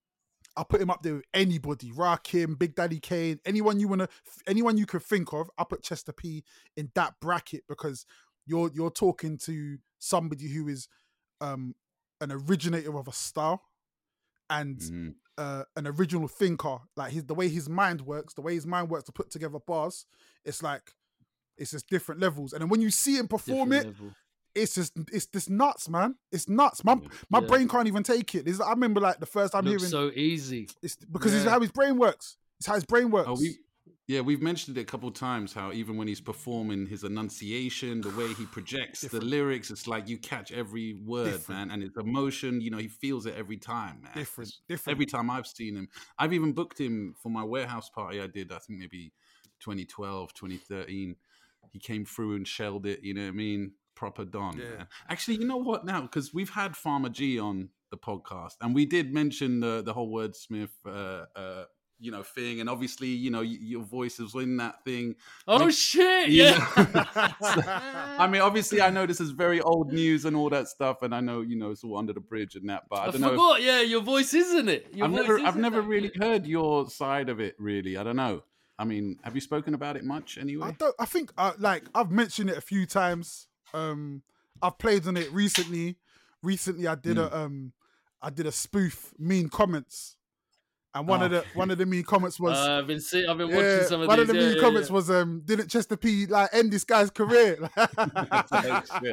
I put him up there with anybody, Rakim, Big Daddy Kane, anyone you wanna, anyone you could think of. I put Chester P in that bracket because you're you're talking to somebody who is um, an originator of a style and Mm. uh, an original thinker. Like his the way his mind works, the way his mind works to put together bars. It's like it's just different levels. And then when you see him perform Different it, level. it's just it's just nuts, man. It's nuts. My Yeah. my Yeah. brain can't even take it. This, I remember like the first time Looks hearing. so easy. It's because it's Yeah. how his brain works. It's how his brain works. Oh, we, yeah, we've mentioned it a couple of times how even when he's performing his enunciation, the way he projects Different. the lyrics, it's like you catch every word, Different. man, and his emotion. You know, he feels it every time, man. different, It's- different. Every time I've seen him, I've even booked him for my warehouse party I did. I think maybe twenty twelve, twenty thirteen. He came through and shelled it. You know what I mean? Proper Don. Yeah. Man. Actually, you know what? Now, because we've had Farmer G on the podcast, and we did mention the the whole wordsmith, uh, uh, you know, thing, and obviously, you know, y- your voice is in that thing. Oh Like, shit! you Yeah. know, I mean, obviously, I know this is very old news and all that stuff, and I know, you know, it's all under the bridge and that, but I, I don't know. forgot. Yeah, your voice isn't it? Your I've voice never, I've isn't never that really good. heard your side of it. Really, I don't know. I mean, have you spoken about it much anyway? I don't. I think uh, like I've mentioned it a few times. Um, I've played on it recently. Recently, I did Hmm. a um I did a spoof mean comments. And one Oh. of the one of the mean comments was Uh, I've been see- I've been yeah, watching some of one these. of the yeah, mean yeah, comments yeah. was um didn't Chester P like end this guy's career? Oh, shit.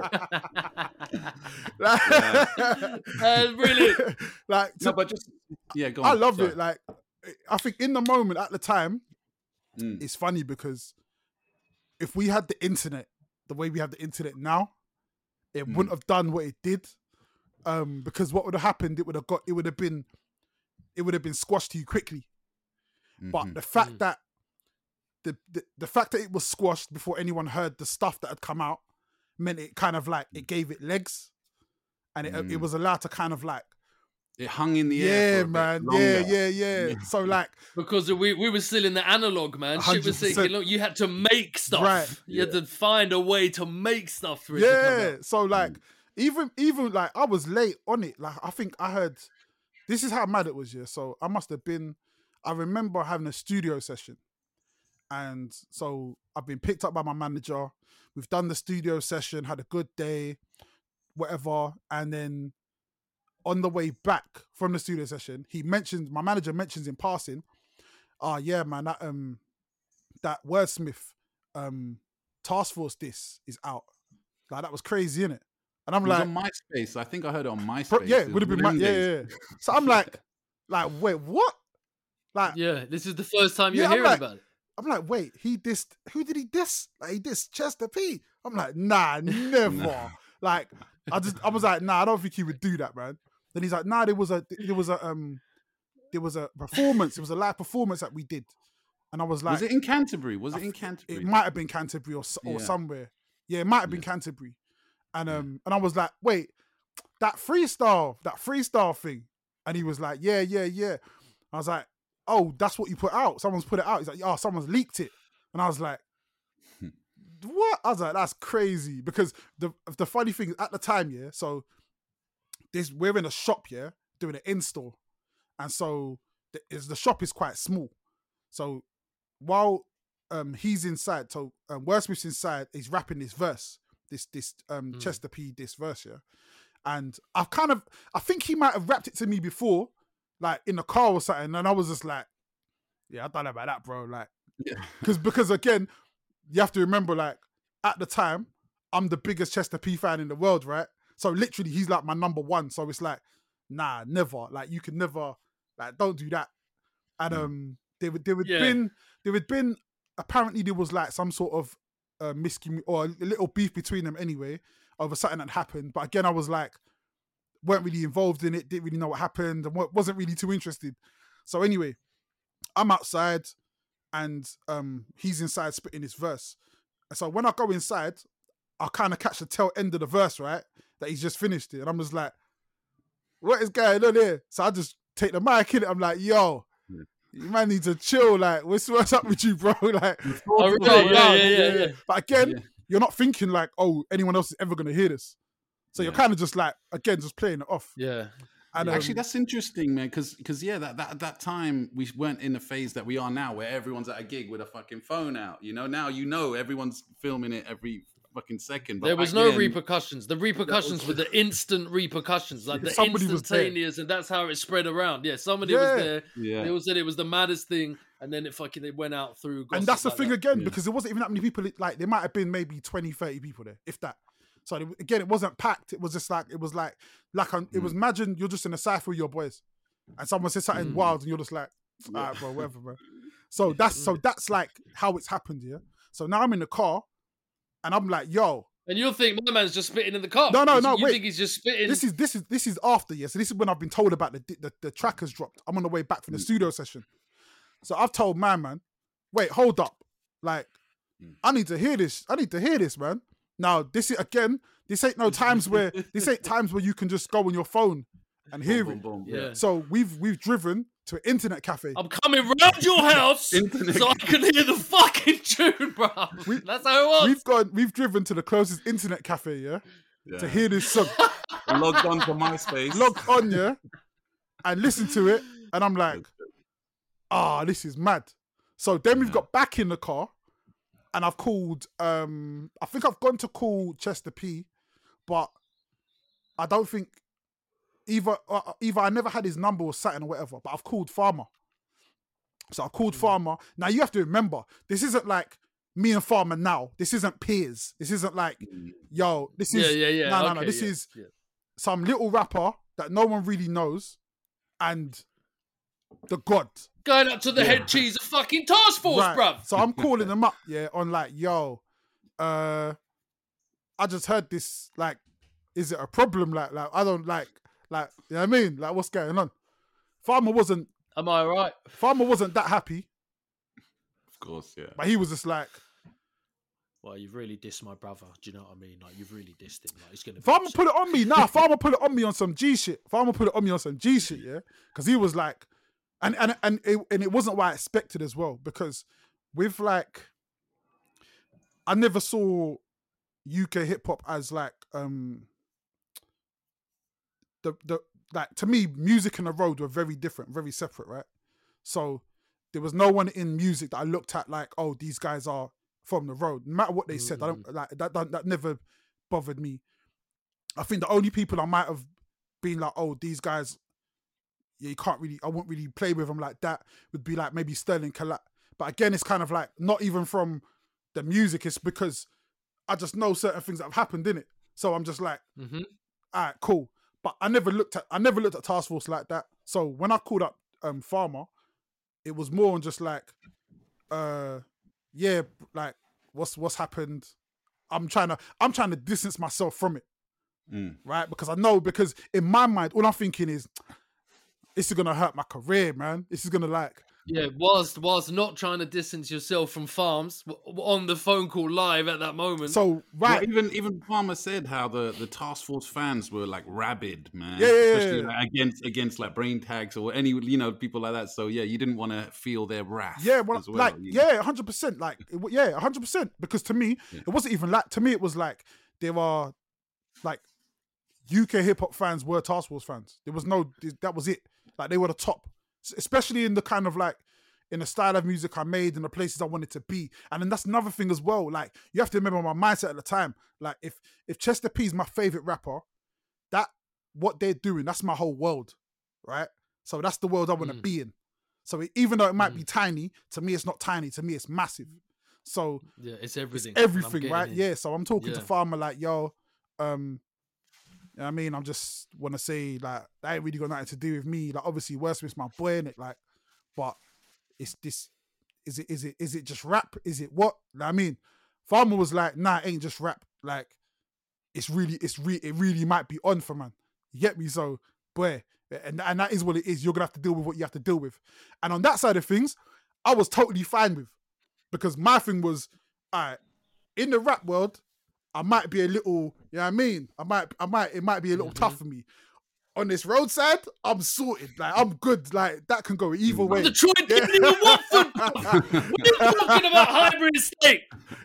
Like, That's brilliant. like No, to- but just yeah, go on. I love Sorry. it. Like I think in the moment at the time, Mm. it's funny because if we had the internet the way we have the internet now, it Mm. wouldn't have done what it did. Um, because what would have happened, it would have got it would have been it would have been squashed too quickly. But Mhm. the fact Mm. that the, the the fact that it was squashed before anyone heard the stuff that had come out meant it kind of like it gave it legs, and it it Mm. was allowed to kind of like It hung in the air. yeah, for a bit man, longer. yeah, yeah, yeah. Yeah. So like Because we, we were still in the analog, man. Shit was one hundred percent. taking long. You had to make stuff. Right. You had to find a way to make stuff for it to yeah. come out. So like even even like I was late on it. Like I think I heard this is how mad it was. Yeah. So I must have been. I remember having a studio session, and so I've been picked up by my manager. We've done the studio session, had a good day, whatever, and then on the way back from the studio session, he mentions my manager mentions in passing, "Oh yeah, man, that um that Wordsmith um Task Force disc is out." Like that was crazy, innit? And I'm It was like, on MySpace. I think I heard it on MySpace. Bro, yeah, It it would have was been my, them yeah, days. yeah, yeah. So I'm like, like, wait, what? Like, Yeah, this is the first time you're Yeah, I'm hearing like- about it. I'm like, wait, he dissed, who did he diss? Like, he dissed Chester P. I'm like, nah, never. Like, I just, I was like, nah, I don't think he would do that, man. Then he's like, nah, there was a, there was a, um, there was a performance. It was a live performance that we did, and I was like, Was it in Canterbury? Was I it in th- Canterbury? It might have been Canterbury or, s- or Yeah. somewhere. Yeah, it might have been Canterbury. And um, and I was like, wait, that freestyle, that freestyle thing. And he was like, yeah, yeah, yeah. I was like, oh, that's what you put out. Someone's put it out. He's like, oh, someone's leaked it. And I was like, what? I was like, that's crazy. Because the the funny thing is, at the time, yeah, so this we're in a shop, yeah, doing an install. And so the, is the shop is quite small. So while um he's inside, so um, Wordsmith's inside, he's rapping this verse, this this um Mm. Chester P this verse, yeah. And I've kind of, I think he might have rapped it to me before, like in the car or something, and I was just like, yeah, I don't know about that, bro. Like, Yeah. because because again, you have to remember, like at the time, I'm the biggest Chester P fan in the world, right? So literally, he's like my number one. So it's like, nah, never. Like you can never, like, don't do that. And um, there would there would Yeah. been there would been apparently there was like some sort of uh, miscommu or a little beef between them anyway over something that happened. But again, I was like, weren't really involved in it, didn't really know what happened, and wa- wasn't really too interested. So anyway, I'm outside, and um, he's inside spitting his verse. And so when I go inside, I kind of catch the tail end of the verse, right? That he's just finished it, and I'm just like, what is going on here? So I just take the mic in it. I'm like, yo, Yeah. you man need to chill. Like, what's, what's up with you, bro? Like, Oh, really? calm Yeah, down. yeah, yeah, yeah. But again, Yeah. you're not thinking like, oh, anyone else is ever gonna hear this. So you're Yeah. kind of just like, again, just playing it off. Yeah. And Actually, um, that's interesting, man. Because, because yeah, that, that that time we weren't in the phase that we are now, where everyone's at a gig with a fucking phone out. You know, now you know everyone's filming it every fucking second. But There was back no then- repercussions. The repercussions were the instant repercussions, like the Somebody was there. instantaneous, and that's how it spread around. Yeah, somebody Yeah. was there. Yeah, They all said it was the maddest thing, and then it fucking it went out through. and gossip that's the like thing that. again, Yeah. because there wasn't even that many people. Like there might have been maybe twenty, thirty people there, if that. So it- again, it wasn't packed. It was just like it was like like a, it was. Imagine you're just in a cypher with your boys, and someone says something Mm. wild, and you're just like, all right, bro, whatever, bro. So that's so that's like how it's happened, yeah. So now I'm in the car, and I'm like, yo, And you'll think my man's just spitting in the car. No, no, You- no, You wait. think he's just spitting? this is this is this is after, yeah. So this is when I've been told about the the, the track has dropped. I'm on the way back from the studio session. So I've told man, man, wait, hold up. Like, I need to hear this. I need to hear this, man. Now, this is again, this ain't no times where this ain't times where you can just go on your phone and hear boom, it. boom, boom. Yeah. So we've we've driven to an internet cafe. I'm coming round your house Internet. so I can hear the fucking tune, bro. That's how it was. We've gone we've driven to the closest internet cafe, yeah, Yeah. to hear this song. Logged on to MySpace. Log on, yeah, and listen to it. And I'm like, ah, this is mad. So then we've got back in the car, and I've called. Um, I think I've gone to call Chester P, but I don't think either uh, either I never had his number or something or whatever, but I've called Farmer. So I called Mm. Farmer. Now you have to remember, this isn't like me and Farmer now. This isn't peers. This isn't like, yo, this is Yeah, yeah, yeah. no, no, okay, no. This yeah, is yeah. some little rapper that no one really knows, and the God. Going up to the head cheese of fucking task force, Right. bruv. So I'm calling them up, yeah, on like, yo, uh, I just heard this. Like, is it a problem? Like, like I don't like, like, you know what I mean? Like, what's going on? Farmer wasn't. Am I right? Farmer wasn't that happy, Of course, yeah. but he was just like, Well, you've really dissed my brother. Do you know what I mean? Like, you've really dissed him. Like, he's gonna. be Farmer upset. put it on me. Nah, Farmer put it on me on some G shit. Farmer put it on me on some G shit, yeah? Because he was like, and and and it, and it wasn't what I expected as well. Because with like, I never saw U K hip hop as like um the the like to me, music and the road were very different, very separate, right? So there was no one in music that I looked at like, oh, these guys are from the road. No matter what they said, I don't like that. That, that never bothered me. I think the only people I might have been like, oh, these guys, yeah, you can't really, I won't really play with them like that, would be like maybe Sterling Kalat. But again, it's kind of like not even from the music, it's because I just know certain things that have happened in it. So I'm just like, Mhm. all right, cool. But I never looked at I never looked at Task Force like that. So when I called up um Farmer, it was more on just like, uh, yeah, like what's what's happened. I'm trying to I'm trying to distance myself from it, Mm. right? Because I know because in my mind, all I'm thinking is, this is gonna hurt my career, man. This is gonna like. Yeah, whilst whilst not trying to distance yourself from Farms w- w- on the phone call live at that moment. So Well, right, even even Palmer said how the, the task force fans were like rabid, man. Yeah, yeah, yeah, Especially yeah. like, against against like brain tags or any you know people like that. So yeah, you didn't want to feel their wrath. yeah, well, as well, like you know? yeah, hundred percent, like it, wa- yeah, hundred percent. Because to me, Yeah. it wasn't even like to me, it was like there are like U K hip hop fans were Task Force fans. There was no that was it. Like they were the top, S- especially in the kind of like in the style of music I made and the places I wanted to be. And then that's another thing as well. Like you have to remember my mindset at the time. Like if if Chester P is my favorite rapper, that what they're doing, that's my whole world, right? So that's the world I want to Mm. be in. So it, even though it might Mm. be tiny, to me it's not tiny. To me it's massive. So yeah, it's everything. it's and I'm everything, getting right? in. Yeah. So I'm talking to Yeah. Farmer like, yo, um, you know what I mean, I'm just want to say like that ain't really got nothing to do with me. Like obviously, Wordsmith's my boy in it, like, but it's this. Is it? Is it? Is it just rap? Is it what? Like, I mean, Farmer was like, nah, it ain't just rap. Like, it's really, it's re- it really might be on for man. You get me? So, boy, and and that is what it is. You're gonna have to deal with what you have to deal with. And on that side of things, I was totally fine with, because my thing was, all right, in the rap world, I might be a little, you know what I mean? I might, I might, it might be a little tough for me. On this roadside, I'm sorted. Like, I'm good. Like, that can go either way. Detroit didn't even Watford. What are you talking about, Highbury Estate?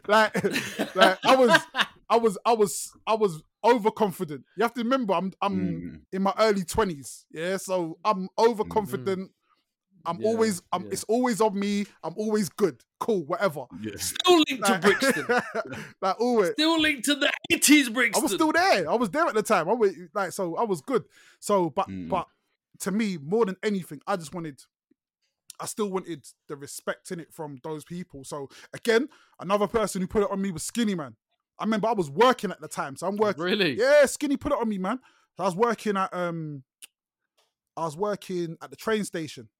like, like I was, I was, I was, I was overconfident. You have to remember, I'm, I'm Mm. in my early twenties. Yeah, so I'm overconfident. I'm Yeah, always, I'm, yeah. it's always on me. I'm always good, cool, whatever. Yeah. Still linked to Like, Brixton. like always. Still linked to the eighties I Brixton. was still there. I was there at the time. I was like, so I was good. So, but Mm. but to me, more than anything, I just wanted, I still wanted the respect in it from those people. So again, another person who put it on me was Skinny Man. I remember I was working at the time, so I'm working. Really? Yeah, Skinny put it on me, man. So I was working at um, I was working at the train station.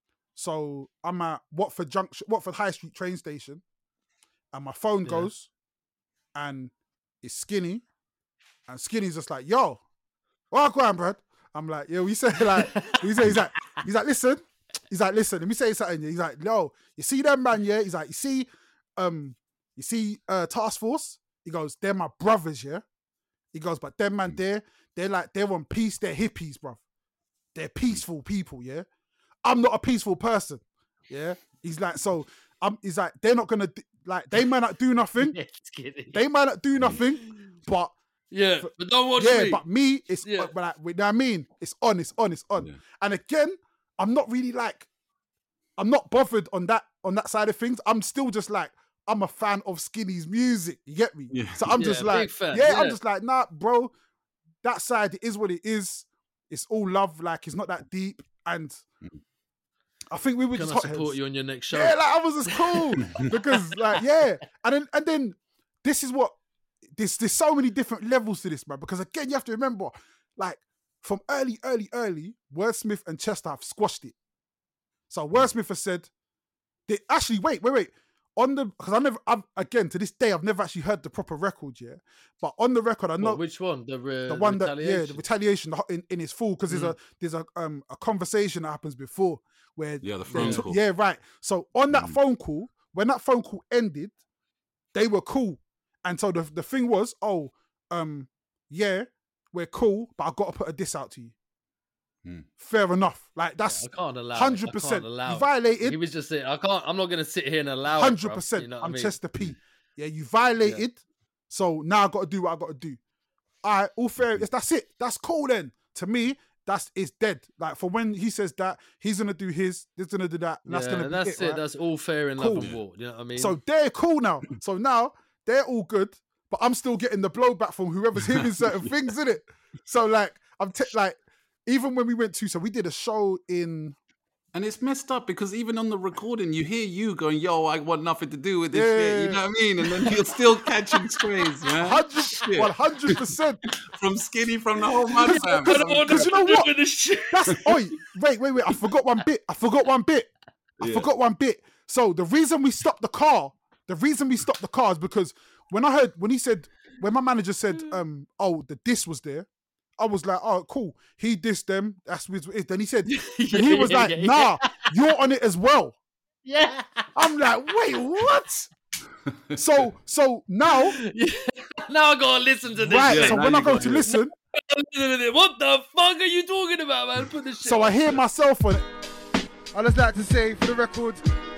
So I'm at Watford Junction, Watford High Street train station, and my phone Yeah. goes, and it's Skinny, and Skinny's just like, "Yo, what go on, bro?" I'm like, "Yo, we say like, we say he's like, he's like, listen, he's like, listen, let me say something." He's like, "Yo, you see them man, yeah?" He's like, "You see, um, you see, uh, Task Force." He goes, "They're my brothers, yeah." He goes, "But them man, they're they're like they're on peace, they're hippies, bro. They're peaceful people, yeah. I'm not a peaceful person, yeah." He's like, so I'm. He's like, they're not gonna do, like they might not do nothing. Yeah, just kidding. They might not do nothing, but Yeah, but don't watch yeah, me. but me, it's Yeah. but like, you know what I mean? It's on, it's on, it's on. Yeah. And again, I'm not really like, I'm not bothered on that on that side of things. I'm still just like, I'm a fan of Skinny's music. You get me? Yeah. So I'm Yeah, just big like, fan, yeah, I'm yeah. just like, nah, bro. That side it is what it is. It's all love. Like it's not that deep. And I think we were Can just I hot support heads. you on your next show? Yeah, like I was just cool because like yeah, and then and then this is what there's there's so many different levels to this, man. Because again, you have to remember, like from early, early, early, Wordsmith and Chester have squashed it. So Wordsmith has said, they actually wait, wait, wait. On the because I never I've, again to this day I've never actually heard the proper record, yeah. But on the record I know What, which one? The, uh, the one that retaliation? yeah the retaliation in, in its full because Mm. there's a there's a um a conversation that happens before where Yeah, the they phone took- call. yeah right. So on that Mm. phone call, when that phone call ended, they were cool, and so the the thing was, oh um yeah we're cool, but I got to put a diss out to you. Mm. Fair enough. Like Yeah, that's I can't allow. it. I hundred can't percent. allow You it. violated. He was just saying, I can't. I'm not going to sit here and allow it. Hundred bruv. percent. You know what I'm I mean? Chester P. Yeah, you violated. So now I got to do what I got to do. All right, all fair. If that's it, that's cool then. To me, that's it's dead. Like for when he says that, he's gonna do his, he's gonna do that. And that's Yeah, gonna be that's it. it. right? That's all fair in Cool. love and war. You know what I mean? So they're cool now. So now they're all good, but I'm still getting the blowback from whoever's hearing certain things in it. So like I'm te- like, even when we went to, so we did a show in. And it's messed up because even on the recording, you hear you going, "Yo, I want nothing to do with this Yeah, shit." yeah, You know what I mean? And then you're still catching strays, man. Shit. one hundred percent. From Skinny, from the whole mud fam. I don't want Because you know to what? do this shit. That's oi, wait, wait, wait. I forgot one bit. I forgot one bit. I Yeah. forgot one bit. So the reason we stopped the car, the reason we stopped the car is because when I heard when he said when my manager said, um, oh, the diss was there, I was like, oh, cool. He dissed them. That's what it. Then he said, and he was Yeah, like, yeah, nah, you're on it as well. Yeah. I'm like, wait, what? So so now, Now I gotta listen to this. right? shit. so now when you I go got to it. listen, What the fuck are you talking about, man? Put this shit. so I on. hear myself on it. I just like to say, for the record,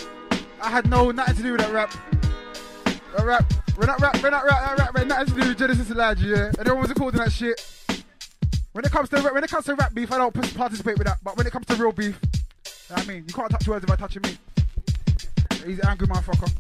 I had no nothing to do with that rap. That rap, when that rap, when that rap, that rap, had nothing to do with Genesis Elijah, yeah. And everyone was recording that shit. When it comes to when it comes to rap beef, I don't participate with that. But when it comes to real beef, you know what I mean, you can't touch words if I touching me. He's an angry motherfucker.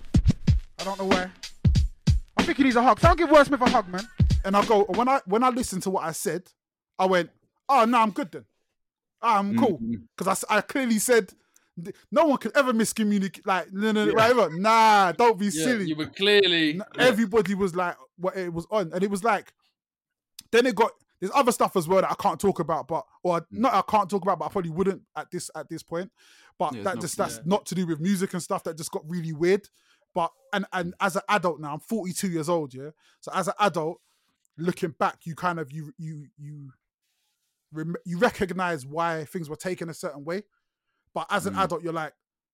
I don't know why. I think he needs a hug. So I'll give Wordsmith a hug, man. And I go, when I when I listened to what I said, I went, oh, no, I'm good then. Ah, I'm cool. Because I s I I, clearly said, no one could ever miscommunicate, like, no, no, no, whatever. Nah, don't be Yeah, silly. you were clearly. N- Everybody was like, what it was on. And it was like, then it got, there's other stuff as well that I can't talk about, but, or not I can't talk about, but I probably wouldn't at this at this point. But Yeah, that it's just, not- that's yeah. not to do with music and stuff, that just got really weird. But, and, and as an adult now, I'm forty-two years old, yeah? So as an adult, looking back, you kind of, you, you, you, rem- you recognize why things were taken a certain way. But as an Mm. adult, you're like,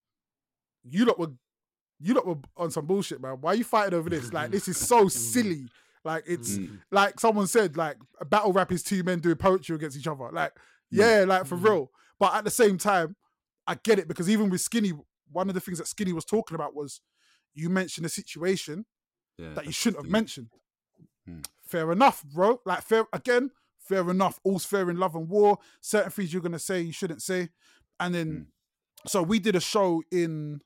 you lot were, you lot were on some bullshit, man. Why are you fighting over this? Like, this is so silly. Like, it's Mm. like someone said, like, a battle rap is two men doing poetry against each other. Like, yeah, like for real. But at the same time, I get it because even with Skinny, one of the things that Skinny was talking about was you mentioned a situation Yeah, that you that's shouldn't the have thing. mentioned. Hmm. Fair enough, bro. Like, fair again, fair enough. All's fair in love and war. Certain things you're gonna say you shouldn't say. And then Hmm. so we did a show in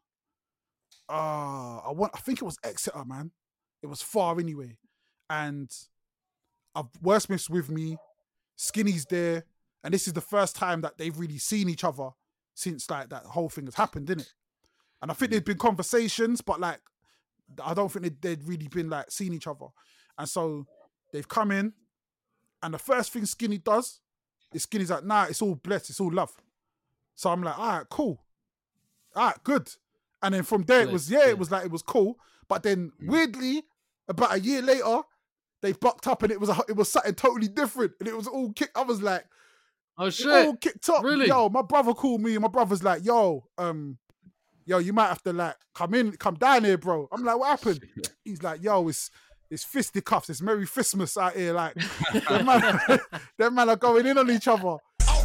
uh I want I think it was Exeter, man. It was far anyway. And I've Wordsmith's with me, Skinny's there, and this is the first time that they've really seen each other since like that whole thing has happened, didn't it? And I think there'd been conversations, but like I don't think they'd, they'd really been like seeing each other. And so they've come in, and the first thing Skinny does is Skinny's like, nah, it's all blessed, it's all love. So I'm like, all right, cool. All right, good. And then from there, it was, yeah, it was like, it was cool. But then weirdly, about a year later, they bucked up and it was a, it was something totally different. And it was all kicked. I was like, Oh it shit! all kicked up. Really? Yo, my brother called me and my brother's like, yo, um, yo, you might have to like come in, come down here, bro. I'm like, what happened? He's like, yo, it's it's fisticuffs, it's Merry Christmas out here. Like, them man, them man are going in on each other.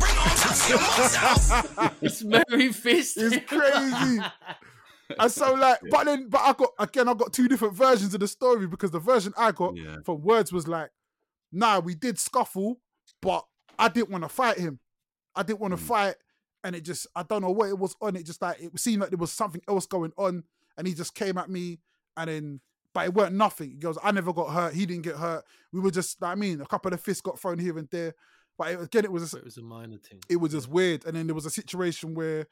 It's Merry Fist. It's crazy. And so like, but then, but I got, again, I got two different versions of the story because the version I got Yeah. from Words was like, nah, we did scuffle, but I didn't want to fight him. I didn't want to fight. And it just, I don't know what it was on. It just like, it seemed like there was something else going on. And he just came at me and then, but it weren't nothing. He goes, I never got hurt. He didn't get hurt. We were just, like, I mean, a couple of fists got thrown here and there. But it, again, it was It was a minor thing. it was just weird. And then there was a situation where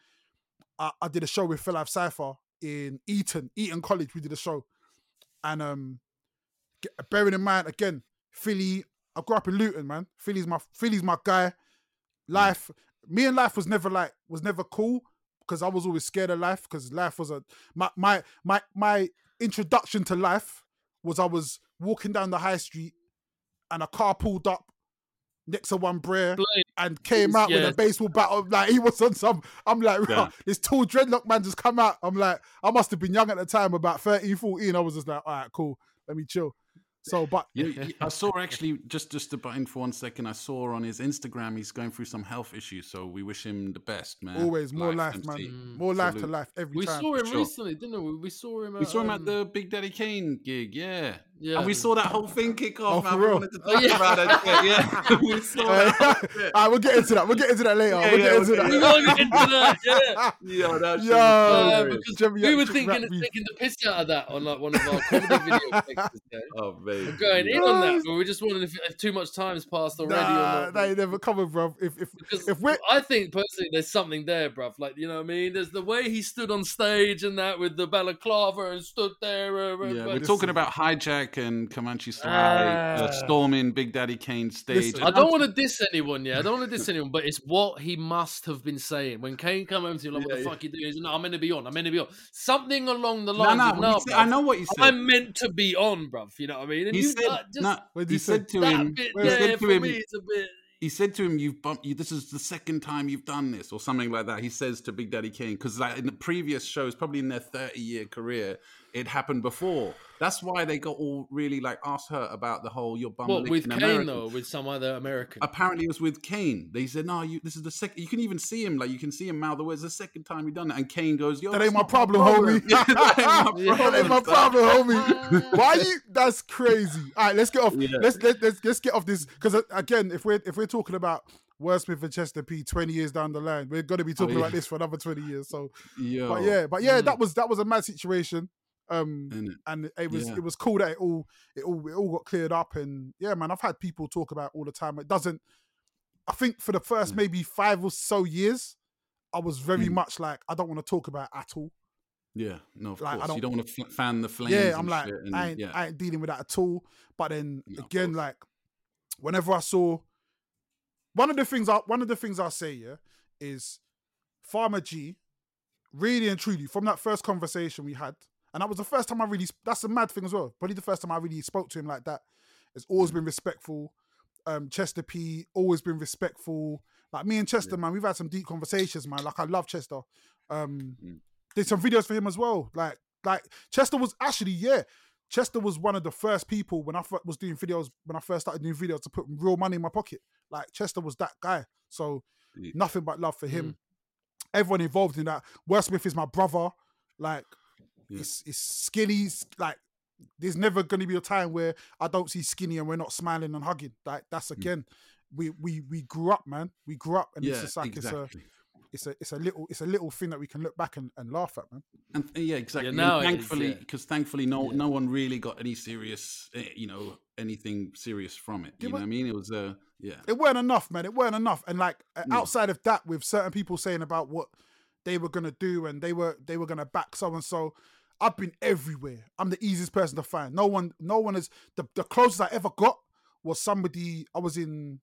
I, I did a show with Phil Live Cypher in Eton, Eton College. We did a show, and um, get, bearing in mind again, Philly. I grew up in Luton, man. Philly's my Philly's my guy. Life, me and Life was never like was never cool because I was always scared of Life because Life was a my my my my introduction to Life was I was walking down the high street and a car pulled up next to one Brer and came out Yeah. with a baseball bat. I'm like, he was on some. I'm like, Yeah. "Rah, this tall dreadlock man just come out. I'm like, I must have been young at the time, about thirteen, fourteen. I was just like, all right, cool. Let me chill. So, but You, you- I saw actually just just to butt in for one second. I saw on his Instagram he's going through some health issues, so we wish him the best, man. always more life, M C. man. More life to Salute. life every We time. saw him sure. recently, didn't we? We saw him. At, We saw him at um, the Big Daddy Kane gig, yeah. Yeah. And we saw that whole thing kick Oh, off. for man. We real? wanted to Oh, talk yeah. about it. Yeah, yeah. we saw that. whole bit. All right, we'll get into that. We'll get into that later. Yeah, we'll yeah, get into okay. We that. gotta get into that. Yeah. Yo, that shit Yo, was Uh, hilarious. because Jimmy, we were Jimmy thinking Rap of beef. taking the piss out of that on like one of our comedy video sections. Yeah. Oh, man. We're going in on that, but we just wondering if, if too much time's passed already or Nah, not. they never covered, bro. If if Because if we're I think personally there's something there, bruv. Like, you know what I mean? There's the way he stood on stage and that with the balaclava and stood there. Uh, Yeah, but we're talking about Hijack and Comanche Sly Ah. uh, storming Big Daddy Kane's stage. Listen, I don't want to diss anyone, yeah. I don't want to diss anyone, but it's what he must have been saying when Kane come home to him, like, what the fuck you doing? He's like, no, I'm meant to be on. I'm meant to be on. Something along the No, lines no, of, no, he said- I bruv, know what he said. I'm meant to be on, bruv. You know what I mean? And he you, said, like, just no, What did he he say? said to that him, bit he there said to for him, me, it's a bit. he said to him, "You've bumped. You, this is the second time you've done this, or something like that." He says to Big Daddy Kane because, like in the previous shows, probably in their thirty-year career, it happened before. That's why they got all really like asked her about the whole "your bum What, licked with in Kane, America." though, or with some other American? Apparently, it was with Kane. They said, "No, you. This is the second. You can even see him. Like you can see him mouth the words. The second time you've done that." And Kane goes, "Yo, that that's ain't my not problem, homie. Yeah, that ain't my Yeah. That ain't my problem, problem, homie. Why you? That's crazy. All right, let's get off. Yeah. Let's let, let's let's get off this because again, if we're if we're talking about Wordsmith and Chester P twenty years down the line, we're gonna be talking yeah. about this for another twenty years. So, Yo, but yeah, but yeah, Mm. that was that was a mad situation. Um, innit? and it was Yeah. it was cool that it all it all it all got cleared up. And yeah, man, I've had people talk about it all the time. It doesn't. I think for the first Mm. maybe five or so years, I was very Mm. much like I don't want to talk about it at all. Yeah, no, of Like, I course. don't- You don't want to f- fan the flames. Yeah, I'm and like, shit and, I, ain't, yeah. I ain't dealing with that at all. But then No, of again, course. like, whenever I saw one of the things, I one of the things I'll say, yeah, is Farmer G, really and truly, from that first conversation we had, and that was the first time I really. That's a mad thing as well. Probably the first time I really spoke to him like that. Has always been respectful. Um, Chester P, always been respectful. Like me and Chester, man, we've had some deep conversations, man. Like I love Chester. Um, Mm. did some videos for him as well. Like, like Chester was actually, yeah, Chester was one of the first people when I f- was doing videos, when I first started doing videos to put real money in my pocket. Like Chester was that guy. So Yeah. nothing but love for him. Everyone involved in that. Wordsmith is my brother. Like, Yeah. it's, it's skinny. s- Like, there's never going to be a time where I don't see Skinny and we're not smiling and hugging. Like, that's again, we we we grew up, man. We grew up, and Yeah, it's just like exactly. it's a it's a it's a little it's a little thing that we can look back and, and laugh at, man. And uh, yeah, exactly. now and it is, thankfully, yeah. because thankfully, no Yeah. no one really got any serious, eh, you know, anything serious from it. You Yeah, know but- what I mean? It was, uh, yeah, It weren't enough, man. It weren't enough. And like uh, No. outside of that, with certain people saying about what they were gonna do and they were they were gonna back so and so, I've been everywhere. I'm the easiest person to find. No one, no one is the, the closest I ever got was somebody. I was in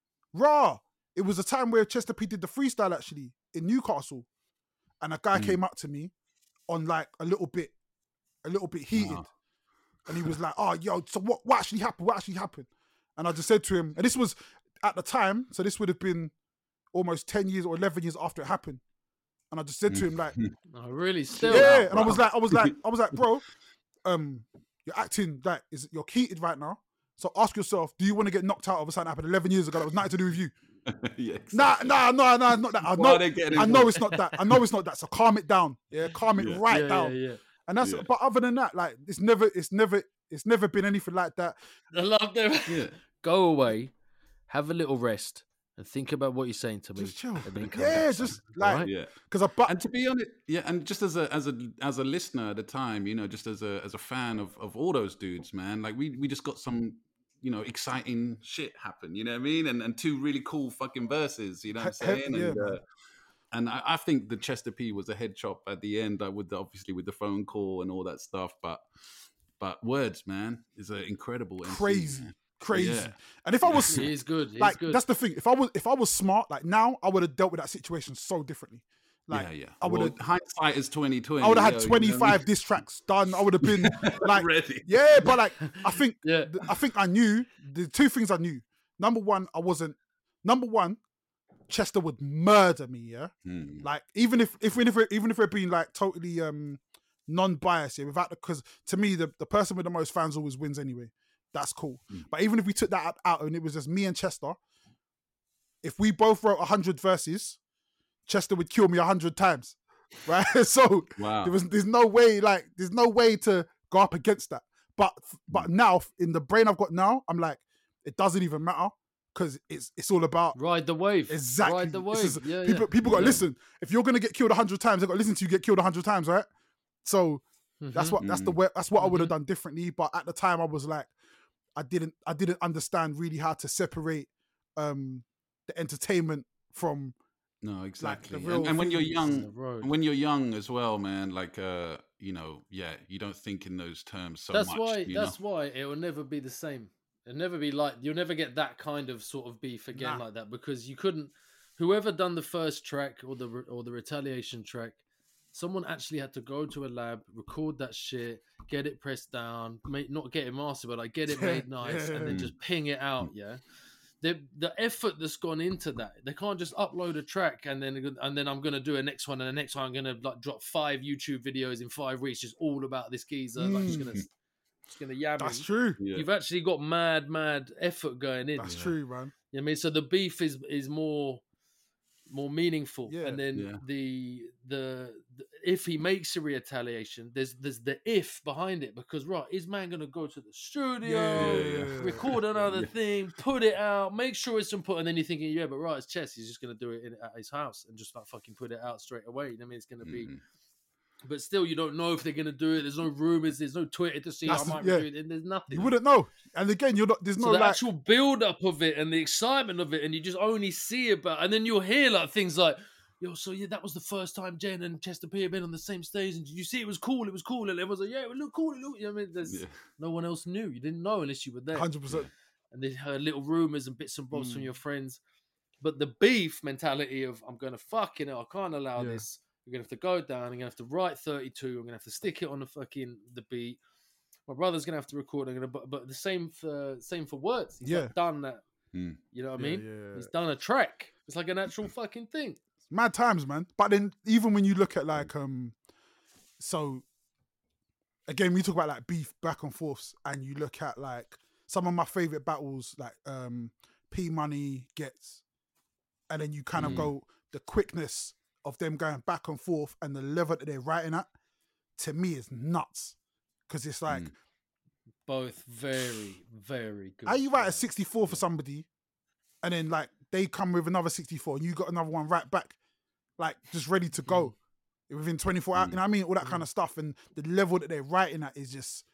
Raw. It was a time where Chester P did the freestyle actually in Newcastle, and a guy Mm. came up to me on like a little bit, a little bit heated, Ah. and he was like, "Oh, yo, so what? What actually happened? What actually happened?" And I just said to him, and this was at the time, so this would have been almost ten years or eleven years after it happened. And I just said to him like, Oh, really? Still? yeah, and I was like, I was like, I was like, bro, um, you're acting like is you're heated right now. So ask yourself, do you want to get knocked out of something that happened eleven years ago that was nothing to do with you? yeah. Nah, nah, nah, nah, it's not that. I Why know, are they getting I know involved? it's not that. I know it's not that. So calm it down. Yeah, calm it Yeah. right yeah, down. yeah, yeah. And that's Yeah. but other than that, like it's never, it's never, it's never been anything like that. I love them. Yeah. Go away, have a little rest, and think about what you're saying to me. Just chill. And then come Yeah, back, just son. like Alright? Yeah. because I but And to be honest, yeah, and just as a as a as a listener at the time, you know, just as a as a fan of of all those dudes, man, like we we just got some you know, exciting shit happen. You know what I mean? And and two really cool fucking verses. You know what I'm He- he- saying? yeah, and man. uh, and I, I think the Chester P was a head chop at the end, uh, with the, obviously with the phone call and all that stuff. But but words, man, is an incredible M C, Crazy. man. Crazy. Yeah. And if I was He is good. He's like, good. that's the thing. If I was if I was smart, like now, I would have dealt with that situation so differently. Like, yeah, yeah. I would have. Well, hindsight is twenty twenty. I would have yo, had you know what I twenty-five mean? diss tracks done. I would have been like, Ready. yeah, but like, I think, Yeah. I think I knew the two things I knew. Number one, I wasn't. Number one, Chester would murder me. Yeah, Hmm. like even if if even if we're, even if we're being like totally um non-biased here, without because to me the the person with the most fans always wins anyway. That's cool. Mm. But even if we took that out, out and it was just me and Chester, if we both wrote a hundred verses, Chester would kill me a hundred times, right? So Wow. there was there's no way like there's no way to go up against that. But but now in the brain I've got now, I'm like it doesn't even matter because it's it's all about Ride the wave. exactly. Ride the This wave. is- yeah, people yeah. people got to Yeah. listen. If you're gonna get killed a hundred times, they got to listen to you get killed a hundred times, right? So that's Mhm. what that's the Mm. way that's what I would have done differently. But at the time, I was like, I didn't I didn't understand really how to separate um the entertainment from No, exactly. real and, and when you're things on young, the road. and when you're young as well, man, like uh, you know, yeah, you don't think in those terms so that's much. why. you That's know? why it will never be the same. It'll never be like you'll never get that kind of sort of beef again Nah. like that because you couldn't. Whoever done the first track or the or the retaliation track, someone actually had to go to a lab, record that shit, get it pressed down, make not get it mastered, but like get it made nice, and then Yeah. just ping it out. Yeah. The, the effort that's gone into that, they can't just upload a track and then and then I'm gonna do a next one and the next one I'm gonna like drop five YouTube videos in five weeks just all about this geezer, like just gonna Mm. just gonna yab that's him. true. Yeah. You've actually got mad, mad effort going in. That's you know? true, man. You know what I mean, so the beef is is more more meaningful, Yeah. and then Yeah. the, the the if he makes a retaliation, there's there's the if behind it because right, is man gonna go to the studio, Yeah. record another Yeah. thing, put it out, make sure it's input, and then you're thinking, yeah, but right, it's Chess, he's just gonna do it in, at his house and just like fucking put it out straight away. You know what I mean, it's gonna be. Mhm. But still, you don't know if they're gonna do it. There's no rumors. There's no Twitter to see. I That's the- might yeah. do it. And there's nothing. You wouldn't know. And again, you're not. There's So no the like. actual build up of it and the excitement of it, and you just only see about, and then you'll hear like things like, "Yo, so yeah, that was the first time Jen and Chester P have been on the same stage, and did you see it was cool? It was cool." And everyone's like, "Yeah, it looked cool. It looked." You know what I mean, there's Yeah. no one else knew. You didn't know unless you were there, Hundred percent. and they heard little rumors and bits and bobs from Mm. your friends. But the beef mentality of I'm gonna fuck you know, I can't allow Yeah. this. We're gonna have to go down. I'm gonna have to write thirty-two. I'm gonna have to stick it on the fucking the beat. My brother's gonna have to record. I'm gonna, but, but the same for same for words. He's Yeah. like done that. Mm. You know what I Yeah, mean? yeah. He's done a track. It's like an actual fucking thing. Mad times, man. But then even when you look at like um, so again, we talk about like beef back and forths, and you look at like some of my favorite battles, like um, P Money gets, and then you kind of Mm. go the quickness of them going back and forth and the level that they're writing at. To me, is nuts because it's like, Mm. Both very, very good. how you write yeah. a sixty-four for somebody, and then like they come with another sixty-four, and you got another one right back, like just ready to go within twenty-four hours. Mm. You know what I mean? All that kind of stuff, and the level that they're writing at is just,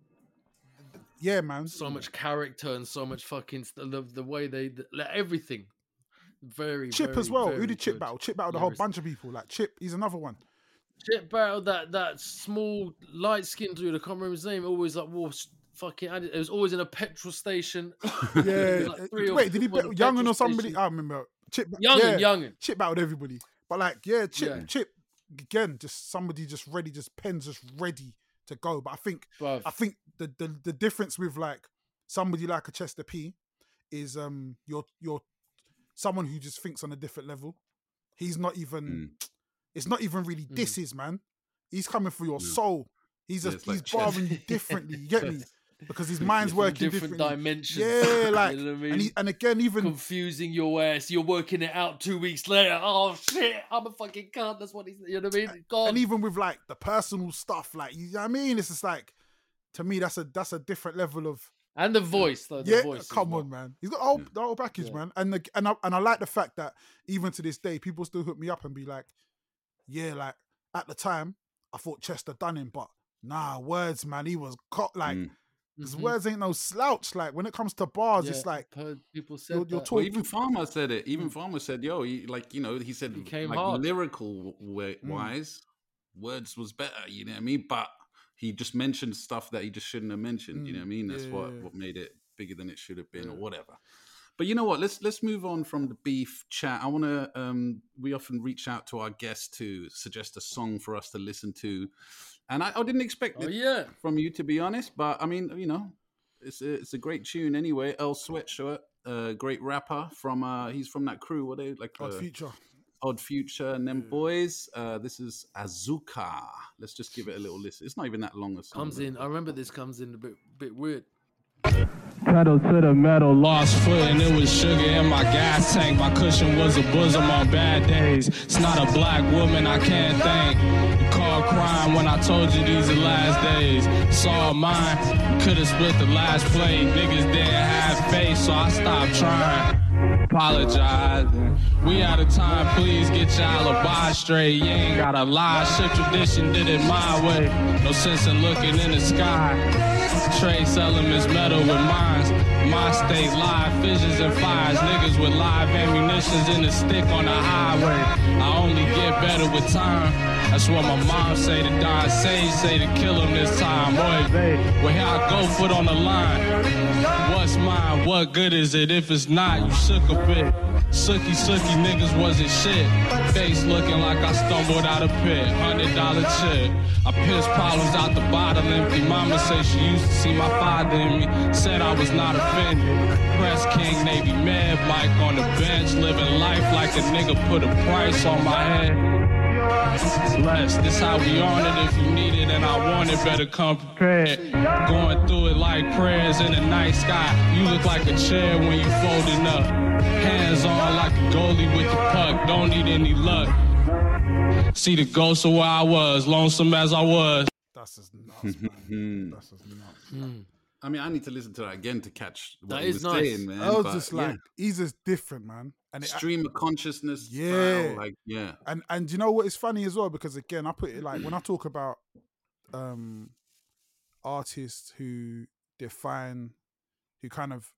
yeah, man. So much character and so much fucking st- the, the way they the, like, everything. Very Chip very, as well. Who very did Chip good. battle? Chip battled a Yeah, whole it's- bunch of people. Like Chip, he's another one. Chip battle that that small light skinned dude. I can't remember his name. Always like wore s- fucking. It was always in a petrol station. Yeah. Like three or Wait, did he four battle in a Youngin petrol or somebody? station. I remember. Chip. Youngin, yeah, Youngin. Chip battled everybody. But like, yeah, Chip, Yeah. Chip again, just somebody just ready, just pens just ready to go. But I think Bruv. I think the, the the difference with like somebody like a Chester P is um you're you're someone who just thinks on a different level. He's not even Mm. it's not even really Mm. disses, man. He's coming for your No. soul. He's Yeah, a, it's like he's chess. barring you differently. You get me? Because his mind's From working different differently. dimensions. Yeah, like you know what I mean? and he, and again even confusing your ass. You're working it out two weeks later. Oh shit! I'm a fucking cunt. That's what he's. You know what I mean? God. and even with like the personal stuff, like you know what I mean, it's just like to me that's a that's a different level of And the voice, though. The yeah. voice as Come well. on, man. He's got the whole, Yeah. the whole package, Yeah. man. And the, and I, and I like the fact that even to this day, people still hook me up and be like, yeah, like at the time I thought Chester done him, but nah, words, man. He was caught like Mm. His Mhm. words ain't no slouch. Like when it comes to bars, it's Yeah, like I've heard people said you're, you're that. talking. Well, even Farmer said it. Even Farmer said, "Yo, he, like you know, he said He came like hard. lyrical w- wise, words was better. You know what I mean? But he just mentioned stuff that he just shouldn't have mentioned. You know what I mean? That's yeah, what yeah. what made it bigger than it should have been, or whatever. But you know what? Let's let's move on from the beef chat. I want to. Um, we often reach out to our guests to suggest a song for us to listen to, and I, I didn't expect Oh it yeah. from you, to be honest. But I mean, you know, it's a, it's a great tune anyway. Earl Sweatshirt, a great rapper from. Uh, he's from that crew. What they like? Odd uh, Future. Odd Future and them boys. Uh, this is Azuka. Let's just give it a little listen. It's not even that long a song. Comes in. I remember this comes in a bit bit weird. Pedal to the metal, lost footing, it was sugar in my gas tank. My cushion was a bosom on bad days. It's not a black woman I can't thank. You called crying when I told you these are last days. Saw mine, could've split the last plate. Niggas didn't have faith, so I stopped trying. Apologize. We out of time, please get your alibi straight. You ain't gotta lie, shit tradition did it my way. No sense in looking in the sky. Trace elements metal with mines. My state live fissions and fires. Niggas with live ammunitions in the stick on the highway. I only get better with time. That's what my mom say to Don Sage, say to kill him this time. Boy, babe, well here I go, foot on the line. What's mine? What good is it? If it's not, you shook a bit. Sookie, sookie niggas wasn't shit. Face looking like I stumbled out of pit. Hundred dollar chip. I pissed problems out the bottle empty. Mama say she used to see my father in me. Said I was not offended. Press King, Navy Med, Mike on the bench. Living life like a nigga put a price on my head. Blessed, this how we on it. If you need it and I want it, better come prepared. Going through it like prayers in the night sky. You look like a chair when you folding up. Hands on like a goalie with the puck. Don't need any luck. See the ghost of where I was, lonesome as I was. That's just nuts, man. That's just nuts. I mean, I need to listen to that again to catch what That he is was nice. saying, man. I was but, just yeah. like, he's just different, man. And it, stream of consciousness. Yeah. style, like yeah. And and you know what is funny as well, because again, I put it like when I talk about um artists who define, who kind of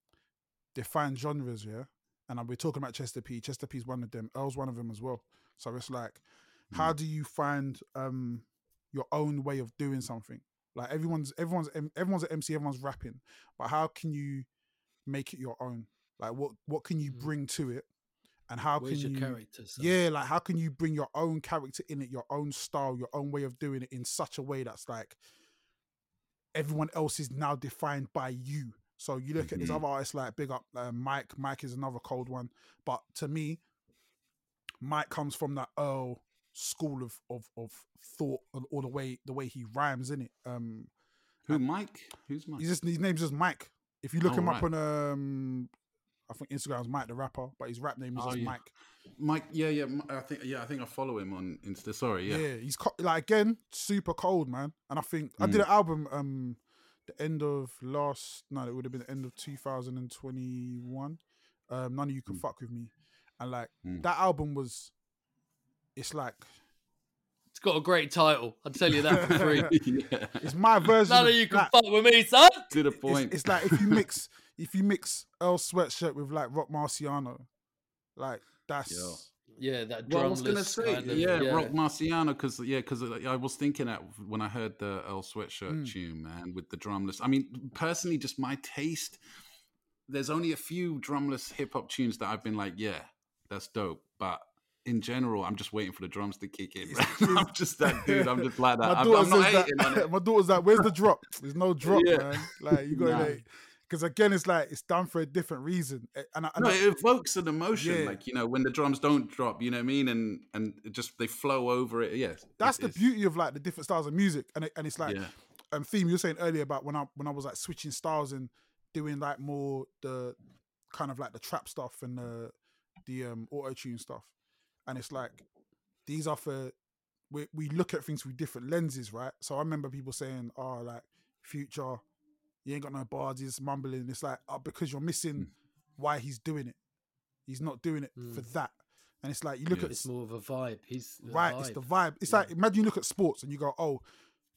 define genres, yeah. And we're talking about Chester P. Chester P's one of them. Earl's one of them as well. So it's like, how do you find um your own way of doing something? Like everyone's everyone's everyone's an M C, everyone's rapping, but how can you make it your own? Like what what can you bring to it, and how Where's can your you character, son? yeah like how can you bring your own character in it, your own style, your own way of doing it in such a way that's like everyone else is now defined by you. So you look at these other artists like big up uh, Mike. Mike is another cold one, but to me, Mike comes from that Earl school of of of thought, or the way the way he rhymes in it. Um, Who Mike? Who's Mike? he's just his name's just Mike. If you look Oh, him up right. on um, I think Instagram's Mike the rapper, but his rap name is Oh, just yeah. Mike. Mike, yeah, yeah. I think, yeah, I think I follow him on Insta. Sorry, yeah. Yeah, he's co- like again super cold, man. And I think I Mm. did an album um the end of last no, it would have been the end of two thousand twenty-one. Um, None of You Can Fuck With Me, and like Mm. that album was, it's like It's got a great title. I'll tell you that for free. yeah. it's my version. None of of you can like, fuck with me, son. To the it's, point. it's like if you mix if you mix Earl Sweatshirt with like Rock Marciano, like that's Yo. Yeah, that Well, I was gonna drumless say, kind of, yeah, Rock Marciano, because yeah, because I was thinking that when I heard the Earl Sweatshirt Mm. tune, man, with the drumless. I mean, personally, just my taste. There's only a few drumless hip hop tunes that I've been like, yeah, that's dope. But in general, I'm just waiting for the drums to kick in. I'm just that dude. I'm just like that. My I'm, daughter I'm not says hating on that. it. My daughter's like, "Where's the drop? There's no drop, Yeah. man. Like you got Nah. to because again, it's like it's done for a different reason." And, I, and No, I, it evokes an emotion, Yeah. like you know when the drums don't drop. You know what I mean? And and it just they flow over it. Yes, that's it- the it's- beauty of like the different styles of music, and it, and it's like Yeah. um theme you were saying earlier about when I when I was like switching styles and doing like more the kind of like the trap stuff and the the um auto tune stuff, and it's like these are for we we look at things with different lenses, right? So I remember people saying, "Oh, like Future, you ain't got no bars, he's mumbling." It's like oh, because you're missing why he's doing it. He's not doing it for that, and it's like you look Yeah. at It's more of a vibe. He's the right, vibe. it's the vibe. It's Yeah. like imagine you look at sports and you go, "Oh,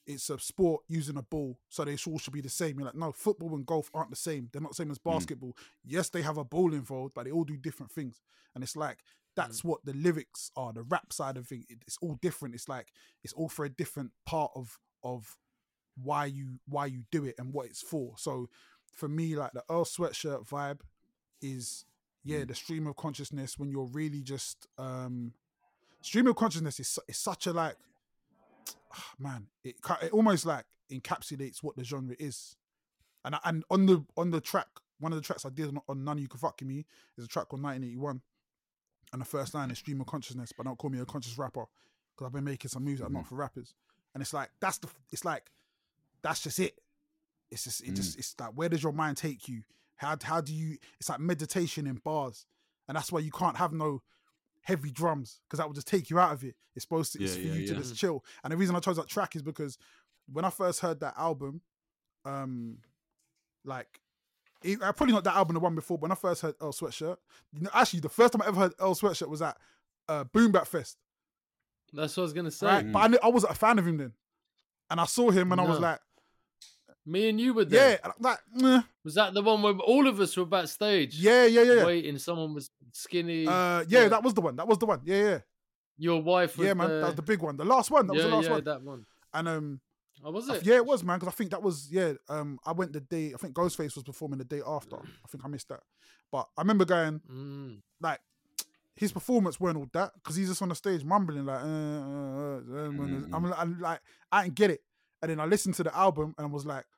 it's a sport using a ball, so they all should be the same. You're like, no, football and golf aren't the same. They're not the same as basketball. Mm. Yes, they have a ball involved, but they all do different things. And it's like, that's mm. what the lyrics are, the rap side of it. It's all different. It's like, it's all for a different part of of why you why you do it and what it's for. So for me, like the Earl Sweatshirt vibe is, yeah, mm. the stream of consciousness when you're really just, um, stream of consciousness is, is such a like, man, it it almost like encapsulates what the genre is, and I, and on the on the track, one of the tracks I did on, on None of You Can Fuck Me is a track called nineteen eighty-one, and the first line is stream of consciousness, but don't call me a conscious rapper because I've been making some music mm. not for rappers, and it's like that's the it's like that's just it. It's just it mm. just it's like, where does your mind take you? How how do you? It's like meditation in bars, and that's why you can't have no heavy drums because that will just take you out of it. It's supposed to, it's yeah, for yeah, you yeah. to just chill. And the reason I chose that track is because when I first heard that album, um, like, it, probably not that album, the one before, but when I first heard Earl Sweatshirt, you know, actually the first time I ever heard Earl Sweatshirt was at uh, Boom Bap Fest. That's what I was gonna say. Right? Mm. But I, knew, I wasn't a fan of him then, and I saw him and no. I was like, me and you were there. Yeah, like, meh. Was that the one where all of us were backstage? Yeah, yeah, yeah. Waiting, someone was skinny. Uh, yeah, yeah, that was the one. That was the one. Yeah, yeah. Your wife was Yeah, man, the... that was the big one. The last one. That yeah, was the last yeah, one. that one. And um, oh, was it? Yeah, it was, man. Because I think that was yeah. Um, I went the day. I think Ghostface was performing the day after. I think I missed that, but I remember going mm. like. His performance weren't all that because he's just on the stage mumbling like, uh, uh, uh, mm. I'm, I'm like, I didn't get it. And then I listened to the album and I was like,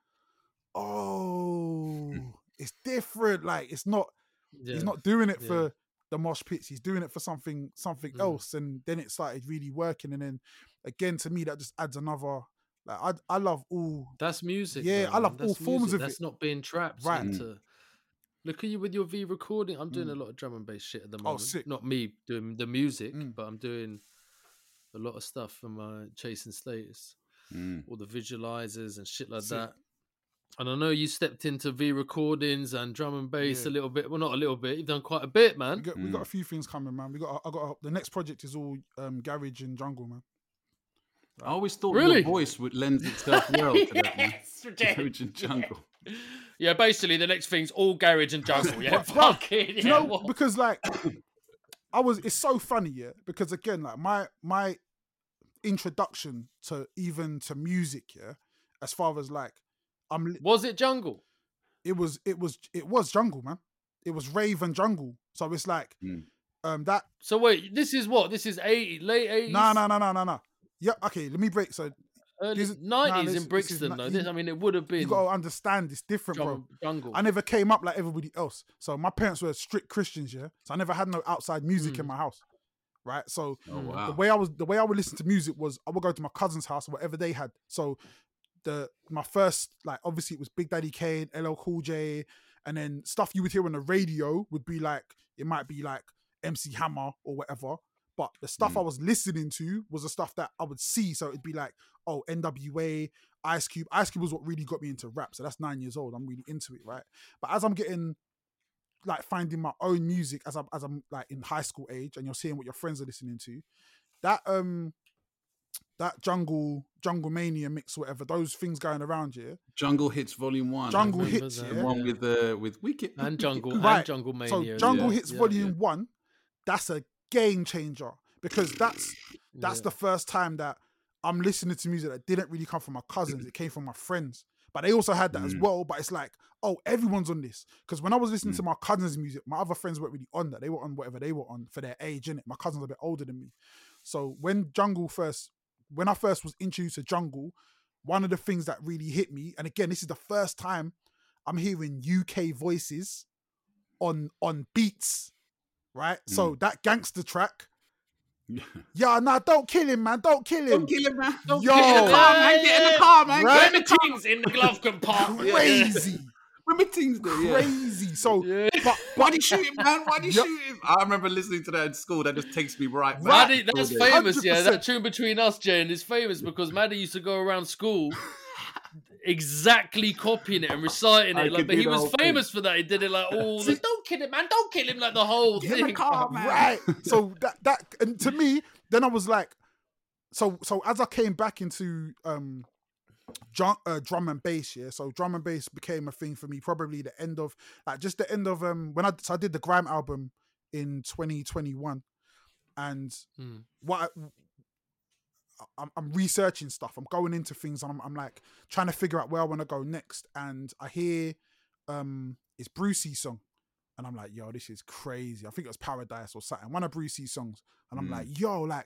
oh, it's different. Like it's not, yeah. he's not doing it yeah. for the mosh pits. He's doing it for something, something mm. else. And then it started really working. And then again, to me, that just adds another. Like I, I love all. That's music. Yeah, though, I love That's all forms music. of That's it. That's not being trapped right. into. Look at you with your V recording. I'm doing mm. a lot of drum and bass shit at the moment. Oh, sick. Not me doing the music, mm. but I'm doing a lot of stuff for my Chasing Status. Mm. All the visualizers and shit like sick. that. And I know you stepped into V recordings and drum and bass yeah. a little bit. Well, not a little bit. You've done quite a bit, man. We got, mm. we got a few things coming, man. We got. I got. The next project is all um, garage and jungle, man. I always thought really? your voice would lend itself well to that, man. yes, Garage and jungle. Yeah, basically the next thing's all garage and jungle. Yeah, But, fucking. you Yeah, know, what? because like, I was. It's so funny, yeah. Because again, like my my introduction to even to music, yeah, as far as like, I'm. Was it jungle? It was. It was. It was jungle, man. It was rave and jungle. So it's like, mm. um, that. So wait, this is what? This is eighty, late eighties. No, no, no, no, no, no. Yeah. Okay. Let me break. So. Early nineties nah, in Brixton, though. This, I mean, it would have been. You got to understand, it's different, jungle, bro. Jungle. I never came up like everybody else. So my parents were strict Christians, yeah. So I never had no outside music mm. in my house, right? So oh, wow. the way I was, the way I would listen to music was I would go to my cousin's house or whatever they had. So the my first, like, obviously it was Big Daddy Kane, L L Cool J, and then stuff you would hear on the radio would be like, it might be like M C Hammer or whatever. But the stuff mm. I was listening to was the stuff that I would see. So it'd be like, oh, N W A, Ice Cube. Ice Cube was what really got me into rap. So that's nine years old. I'm really into it, right? But as I'm getting, like, finding my own music as I'm, as I'm like in high school age, and you're seeing what your friends are listening to, that um, that jungle, jungle mania mix, or whatever, those things going around here. Jungle Hits Volume One. Jungle Hits, the yeah. one with uh, with Wicked and Jungle right. and Jungle Mania. So Jungle yeah. Hits yeah, Volume yeah. One. That's a game changer because that's that's yeah. the first time that I'm listening to music that didn't really come from my cousins. It came from my friends. But they also had that mm. as well. But it's like, oh, everyone's on this. Because when I was listening mm. to my cousins' music, my other friends weren't really on that. They were on whatever they were on for their age, innit? My cousins are a bit older than me. So when Jungle first, when I first was introduced to Jungle, one of the things that really hit me, and again, this is the first time I'm hearing U K voices on on beats, right? Mm. So that gangster track, yeah, nah, don't kill him, man. Don't kill him. Don't kill him, man. Don't Yo, get in the car, man. Get in the car, man. Right? Get the things in the glove compartment. Crazy. Where my things there, yeah. Crazy. So, Yeah. but, Why'd he shoot him, man? Why'd he Yep. shoot him? I remember listening to that in school. That just takes me right back. Maddie, that's Okay. famous, yeah. one hundred percent. That tune between us, Jane, is famous because Maddie used to go around school exactly copying it and reciting I it. Like, could but do he the was whole famous for that. He did it like all. Like, don't kill him, man! Don't kill him! Like the whole Get in the thing. car, man. right. So that that and to me, then I was like, so so as I came back into um drum, uh, drum and bass. Yeah, so drum and bass became a thing for me. Probably the end of like just the end of um when I so I did the Grime album in twenty twenty-one, and Hmm. what. I, I'm, I'm researching stuff. I'm going into things, and I'm, I'm like trying to figure out where I want to go next. And I hear um, it's Brucey's song, and I'm like, yo, this is crazy. I think it was Paradise or something, one of Brucey's songs. And I'm Mm. like, yo, like,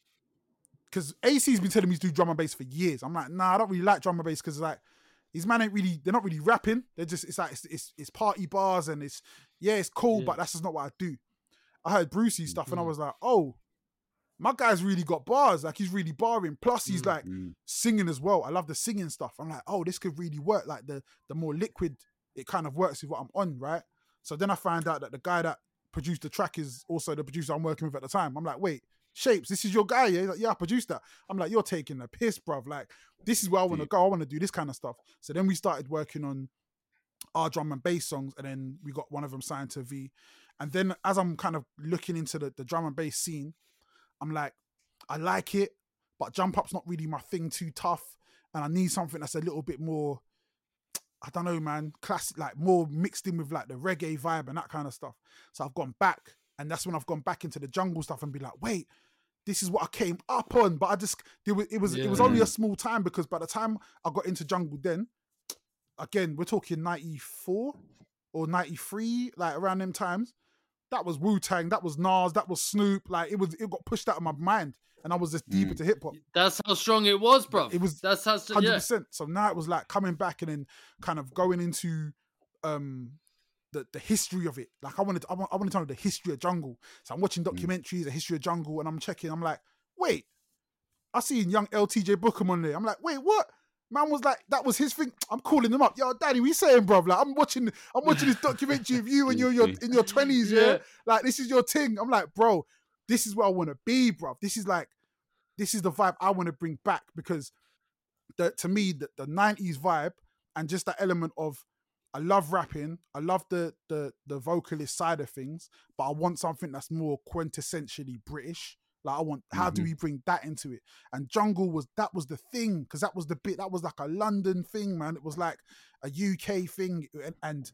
because A C's been telling me to do drum and bass for years. I'm like, nah, I don't really like drum and bass because like these man ain't really, they're not really rapping. They're just, it's like it's it's, it's party bars and it's yeah, it's cool, Yeah. but that's just not what I do. I heard Brucey stuff, and I was like, oh. My guy's really got bars, like he's really barring. Plus, he's like Mm. singing as well. I love the singing stuff. I'm like, oh, this could really work. Like the the more liquid, it kind of works with what I'm on, right? So then I find out that the guy that produced the track is also the producer I'm working with at the time. I'm like, wait, Shapes, this is your guy, yeah? He's like, yeah, I produced that. I'm like, you're taking the piss, bruv. Like, this is where I want to go. I want to do this kind of stuff. So then we started working on our drum and bass songs, and then we got one of them signed to V. And then as I'm kind of looking into the, the drum and bass scene, I'm like, I like it, but jump up's not really my thing, too tough. And I need something that's a little bit more, I don't know, man, classic, like more mixed in with like the reggae vibe and that kind of stuff. So I've gone back, and that's when I've gone back into the jungle stuff and be like, wait, this is what I came up on. But I just, it was, it was, it was Yeah. only a small time, because by the time I got into jungle then, again, we're talking ninety-four or ninety-three, like around them times. That was Wu-Tang, that was Nas, that was Snoop. Like it was, it got pushed out of my mind, and I was just deep Mm. into hip hop. That's how strong it was, bro. It was That's how. Hundred Yeah. percent. So now it was like coming back and then kind of going into um the the history of it. Like I wanted, to, I, want, I wanted to know the history of jungle. So I'm watching documentaries, the history of jungle, and I'm checking. I'm like, wait, I seen young L T J Bookham on there. I'm like, wait, what? Man was like, that was his thing. I'm calling him up. Yo, Daddy, what you saying, bruv? Like, I'm watching, I'm watching this documentary of you and you're, you're in your twenties, yeah? Yeah. Like, this is your thing. I'm like, bro, this is where I want to be, bruv. This is like, this is the vibe I want to bring back, because the, to me, the, the nineties vibe and just that element of, I love rapping, I love the, the the vocalist side of things, but I want something that's more quintessentially British. Like I want, how do Mhm. we bring that into it? And jungle was, that was the thing, because that was the bit, that was like a London thing, man. It was like a U K thing. And, and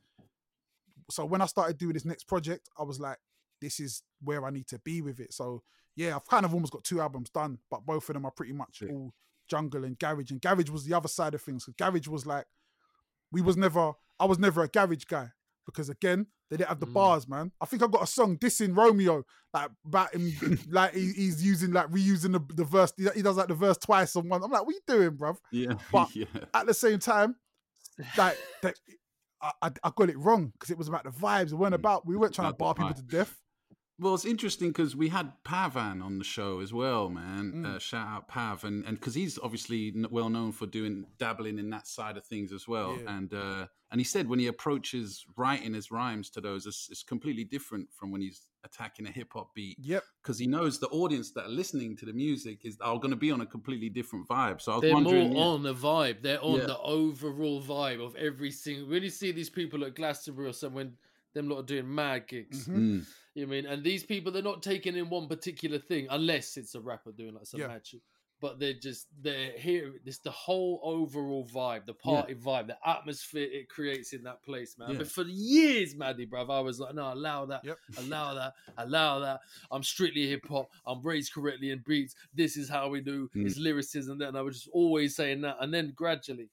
so when I started doing this next project, I was like, this is where I need to be with it. So yeah, I've kind of almost got two albums done, but both of them are pretty much Yeah. all jungle and garage. And garage was the other side of things. So garage was like, we was never, I was never a garage guy, because again, they didn't have the Mm. bars, man. I think I got a song dissing Romeo, like about him, like he, he's using, like reusing the, the verse. He, he does like the verse twice on one. I'm like, what you doing, bruv? Yeah. But yeah. at the same time, like that, I, I, I got it wrong, because it was about the vibes. It weren't about, we weren't trying to bar About the people to death. Well, it's interesting because we had Pavan on the show as well, man. Mm. Uh, shout out Pav, and and because he's obviously n- well known for doing dabbling in that side of things as well. Yeah. And uh, and he said when he approaches writing his rhymes to those, it's, it's completely different from when he's attacking a hip hop beat, Yep. because he knows the audience that are listening to the music is are going to be on a completely different vibe. So I was They're more wondering, yeah, on the vibe. They're on Yeah. the overall vibe of every single. When you see these people at Glastonbury or something, when them lot are doing mad gigs, Mhm. Mm, you know what I mean? And these people, they're not taking in one particular thing, unless it's a rapper doing like some Yeah. mad shit. But they're just they're here. It's the whole overall vibe, the party vibe, the atmosphere it creates in that place, man. Yeah. But for years, Maddie, bruv, I was like, no, allow that, Yep. allow that, allow that. I'm strictly hip hop. I'm raised correctly in beats. This is how we do. Mm. It's lyricism. And I was just always saying that, and then gradually,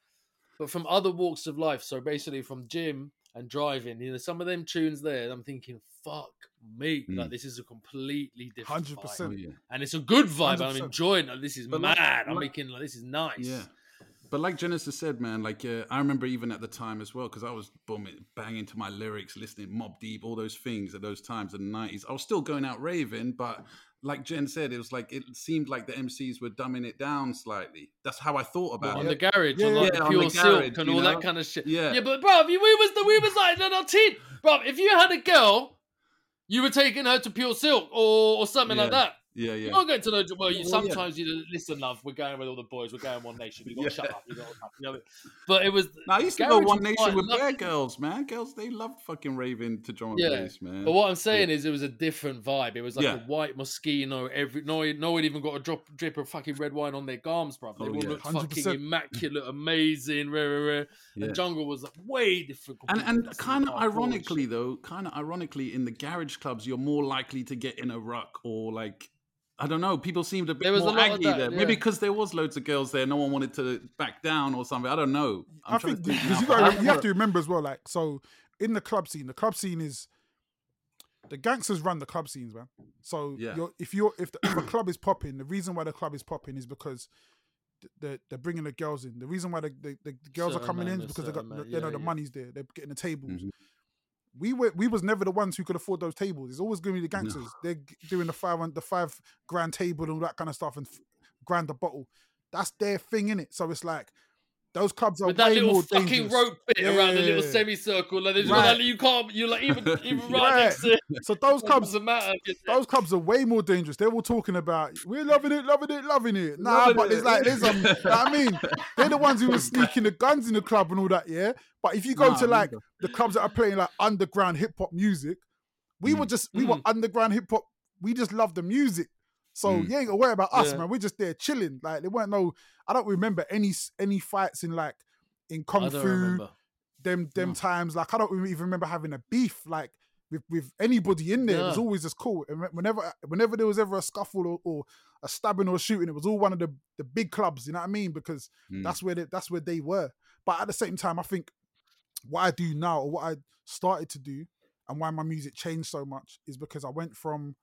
but from other walks of life. So basically, from gym and driving, you know, some of them tunes there, I'm thinking, fuck me, Mm. like this is a completely different Hundred vibe. oh, percent. yeah. And it's a good vibe. one hundred I'm percent. enjoying it. This is But mad. like- I'm like- making like this is nice. Yeah. But like Genesis said, man, like uh, I remember even at the time as well, because I was booming, banging to my lyrics, listening Mob Deep, all those things at those times in the nineties. I was still going out raving, but like Jen said, it was like it seemed like the M Cs were dumbing it down slightly. That's how I thought about On it. the garage, Yeah, on yeah. like Yeah, the on pure the silk garage, and you all know? that kind of shit. Yeah. yeah, but bro, we was the we was like no, no, teen, bro. If you had a girl, you were taking her to pure silk or or something like Yeah. that. Yeah, You yeah. can't go to the well. You Well, yeah. sometimes you listen, love. We're going with all the boys. We're going One Nation. You got to Yeah. shut up. You got to, you know. But it was. Now, I used to Garage go One was Nation quite with their lucky. girls, man. Girls, they loved fucking raving to drum and Yeah, bass, man. but what I'm saying is, it was a different vibe. It was like Yeah. a white Moschino. Every no, no one even got a drop drip of fucking red wine on their garms, bruv. They Oh, all yeah. looked one hundred fucking percent. immaculate, amazing, rare, rare, rare. Yeah. And Jungle was like way different. And completely. and That's kind of hardcore and ironically shit. though, kind of ironically, in the garage clubs, you're more likely to get in a ruck or like. I don't know. People seemed a bit There was a more lot of aggy that, there. yeah. Maybe because there was loads of girls there. No one wanted to back down or something. I don't know. I'm I trying think to think because now. you, gotta, you have to remember as well, like, so in the club scene, the club scene is the gangsters run the club scenes, man. So Yeah. you're, if you're if, the, if a club is popping, the reason why the club is popping is because th- they're, they're bringing the girls in. The reason why the, the, the girls Certain are coming man, in is a because they got certain man. they know Yeah, the yeah. money's there. They're getting the tables. Mhm. We were we was never the ones who could afford those tables. It's always going to be the gangsters. They're g- doing the five the five grand table and all that kind of stuff and f- grand a bottle. That's their thing, in it. So it's like those clubs are With that way little more fucking dangerous. rope bit around the little Yeah. semicircle, like, there's Right. like, you can't, you like even even right, Right. next to it. So those It clubs, doesn't matter. those clubs are way more dangerous. They're all talking about we're loving it, loving it, loving it. Nah, Loving but it. there's like there's um, you know what I mean, they're the ones who were sneaking the guns in the club and all that. Yeah, but if you go Nah, to I like remember. the clubs that are playing like underground hip hop music, we were Mm. just we were Mm. underground hip hop. We just love the music. So Mm. you ain't gonna worry about us, Yeah. man. We're just there chilling. Like there weren't no. I don't remember any any fights in like in kung I don't fu. remember. Them them No. times, like I don't even remember having a beef like with, with anybody in there. It was No. always just cool. And whenever whenever there was ever a scuffle or, or a stabbing or a shooting, it was all one of the, the big clubs. You know what I mean? Because Mm. that's where they, that's where they were. But at the same time, I think what I do now or what I started to do and why my music changed so much is because I went from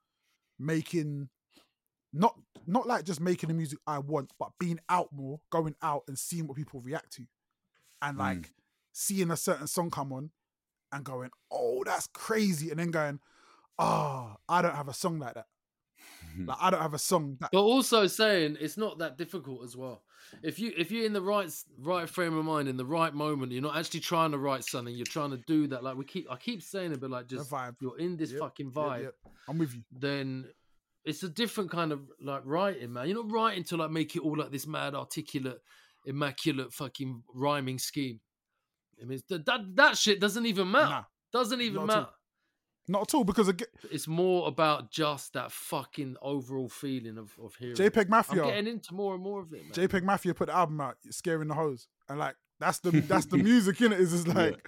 making not not like just making the music I want, but being out more, going out and seeing what people react to, and like Mm. seeing a certain song come on and going, oh, that's crazy, and then going, ah, oh, I don't have a song like that. Like I don't have a song that. But also saying it's not that difficult as well. If you if you're in the right right frame of mind in the right moment, you're not actually trying to write something. You're trying to do that. Like we keep I keep saying it, but like just vibe. you're in this Yep, fucking Yep, vibe. yep. I'm with you. Then it's a different kind of like writing, man. You're not writing to like make it all like this mad, articulate, immaculate fucking rhyming scheme. I mean, that that, that shit doesn't even matter. Nah, doesn't even not at all. matter. Not at all, because again, It's more about just that fucking overall feeling of, of hearing. JPEG I'm Mafia, getting into more and more of it, man. JPEG Mafia put the album out, Scaring the Hoes, and like that's the that's the music in it. Is just like,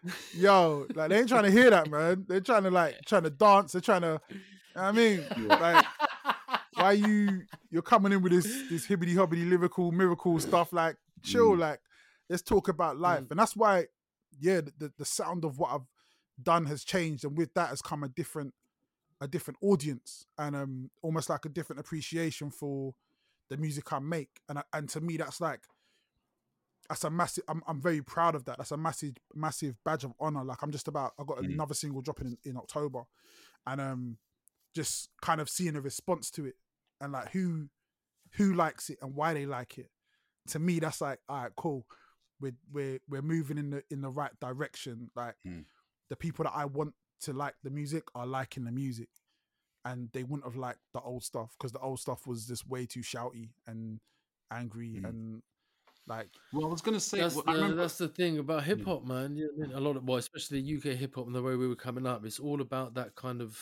yo, like they ain't trying to hear that, man. They're trying to like trying to dance. They're trying to, you know what I mean, like why you you're coming in with this this hibbity hobbity lyrical miracle stuff? Like chill, Mm. like let's talk about life, Mm. and that's why, yeah, the the sound of what I've done has changed, and with that has come a different a different audience and um almost like a different appreciation for the music I make, and I, and to me that's like that's a massive I'm, I'm very proud of that. That's a massive massive badge of honor. Like I'm just about I got Mm. another single dropping in, in October, and um just kind of seeing a response to it and like who who likes it and why they like it. To me that's like, all right, cool, we're we're we're moving in the in the right direction. Like Mm. the people that I want to like the music are liking the music, and they wouldn't have liked the old stuff because the old stuff was just way too shouty and angry Mm. and like Well, I was gonna say. That's well, the, I remember. that's the thing about hip hop, man. You know, what I mean? A lot of, well, especially U K hip hop and the way we were coming up, it's all about that kind of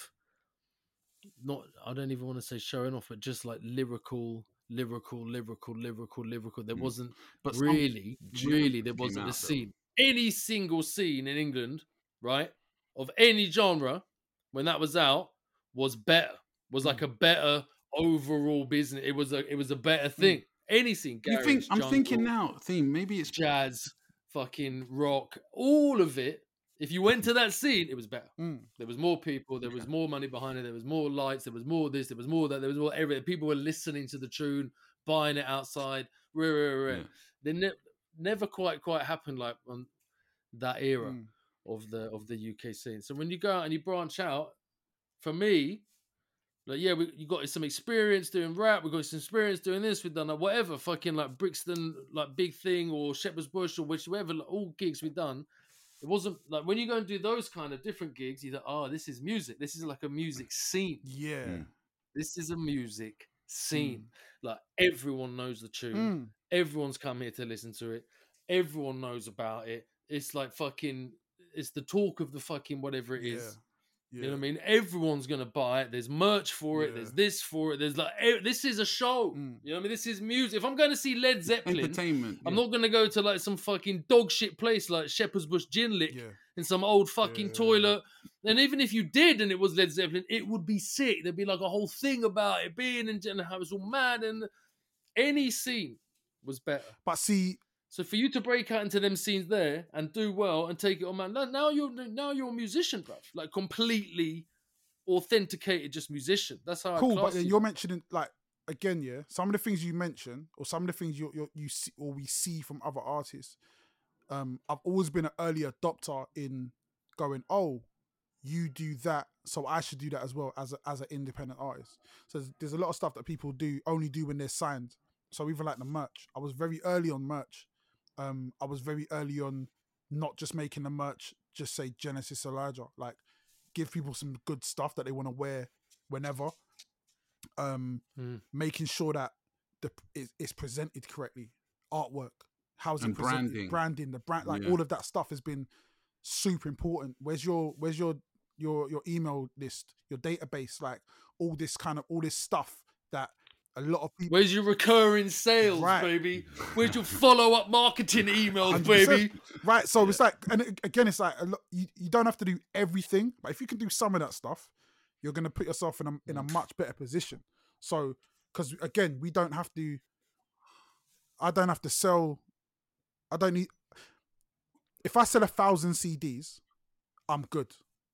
not. I don't even want to say showing off, but just like lyrical, lyrical, lyrical, lyrical, lyrical. There Mm. wasn't But some really, gems really, there came wasn't a out, though. scene. Any single scene in England, right, of any genre, when that was out, was better. Was like a better overall business. It was a, it was a better thing. Any scene. You think? garage, I'm thinking jungle, now. Theme. Maybe it's jazz, fucking rock, all of it. If you went to that scene, it was better. mm, There was more people, there was more money behind it, there was more lights, there was more this, there was more that, there was more everything. People were listening to the tune, buying it outside. Rah, rah, rah. Yeah. They ne- never quite quite happened like on that era mm. of the of the U K scene. So when you go out and you branch out, for me, like yeah, we you got some experience doing rap, we got some experience doing this, we've done like whatever, fucking like Brixton, like Big Thing or Shepherd's Bush or whichever, like, all gigs we've done. It wasn't like when you go and do those kind of different gigs, you think, oh, this is music. This is like a music scene. Yeah. Mm. This is a music scene. Like everyone knows the tune. Mm. Everyone's come here to listen to it. Everyone knows about it. It's like fucking. It's the talk of the fucking whatever it is. Yeah. You know what I mean? Everyone's gonna buy it. There's merch for it. Yeah. There's this for it. There's like e- this is a show. Mm. You know what I mean? This is music. If I'm going to see Led Zeppelin, Entertainment. I'm yeah. not gonna go to like some fucking dog shit place like Shepherd's Bush Gin Lick Yeah. in some old fucking Yeah. toilet. And even if you did and it was Led Zeppelin, it would be sick. There'd be like a whole thing about it being and and how it's all mad, and any scene was better. But see, So for you to break out into them scenes there and do well and take it on, man, now- now you're now you're a musician, bruv. Like completely authenticated, just musician. That's how I cool. class But then you. you're mentioning like again, yeah. Some of the things you mention, or some of the things you you you see or we see from other artists. Um, I've always been an early adopter in going, oh, you do that, so I should do that as well as a, as an independent artist. So there's, there's a lot of stuff that people do only do when they're signed. So even like the merch, I was very early on merch. Um, I was very early on not just making the merch, just say Genesis Elijah, like give people some good stuff that they want to wear whenever. Um, Mm. making sure that the it, it's presented correctly, artwork, how's And it presented, branding. branding, the brand, like Yeah. all of that stuff has been super important. Where's your where's your your your email list, your database, like all this kind of all this stuff that a lot of people. Where's your recurring sales, Right. baby? Where's your follow-up marketing emails, one hundred percent. baby? Right, so it's like, and it- again, it's like a lot, you, you don't have to do everything, but if you can do some of that stuff, you're gonna put yourself in a in a much better position. So, because again, we don't have to. I don't have to sell. I don't need. If I sell a thousand C Ds, I'm good.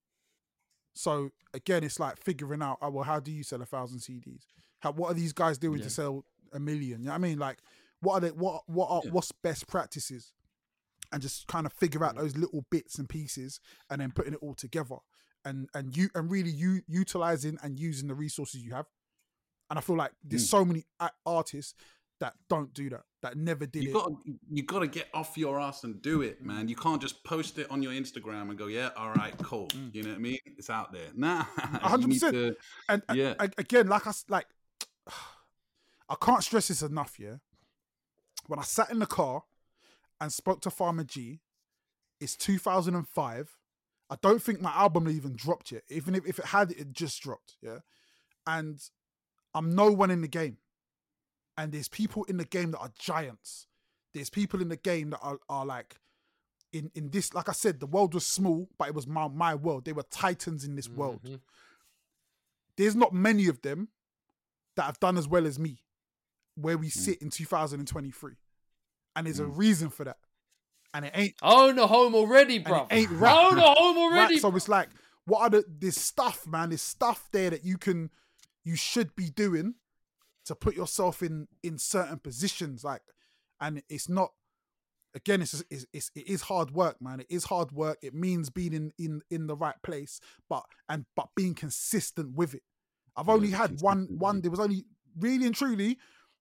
So again, it's like figuring out, oh, well, how do you sell a thousand C Ds? How what are these guys doing Yeah. to sell a million? You know what I mean? Like, what are they? What what are Yeah. what's best practices? And just kind of figure out those little bits and pieces, and then putting it all together, and and you and really you utilizing and using the resources you have. And I feel like there's Mm. so many a- artists that don't do that, that never did You it. got you got to get off your ass and do it, man. You can't just post it on your Instagram and go, yeah, all right, cool. You know what I mean? It's out there. Nah, A hundred you need percent. to- And, and Yeah. a- again, like I s- like, I can't stress this enough. Yeah, when I sat in the car and spoke to Farmer G, it's two thousand five. I don't think my album even dropped yet. Even if, if it had, it just dropped. Yeah, and I'm no one in the game, and there's people in the game that are giants. There's people in the game that are, are like in in this. Like I said, the world was small, but it was my my world. They were titans in this world. Mhm. There's not many of them that have done as well as me where Mm. we sit in two thousand twenty-three. And there's a reason for that. And it ain't I own a home already, and bro. it ain't I rap. own a home already. Right, so bro. it's like, what are the there's stuff, man, there's stuff there that you can you should be doing to put yourself in in certain positions. Like, and it's not again, it's, it's, it's it is hard work, man. It is hard work. It means being in in in the right place, but and but being consistent with it. I've only Yeah, had one consistency. one. There was only really and truly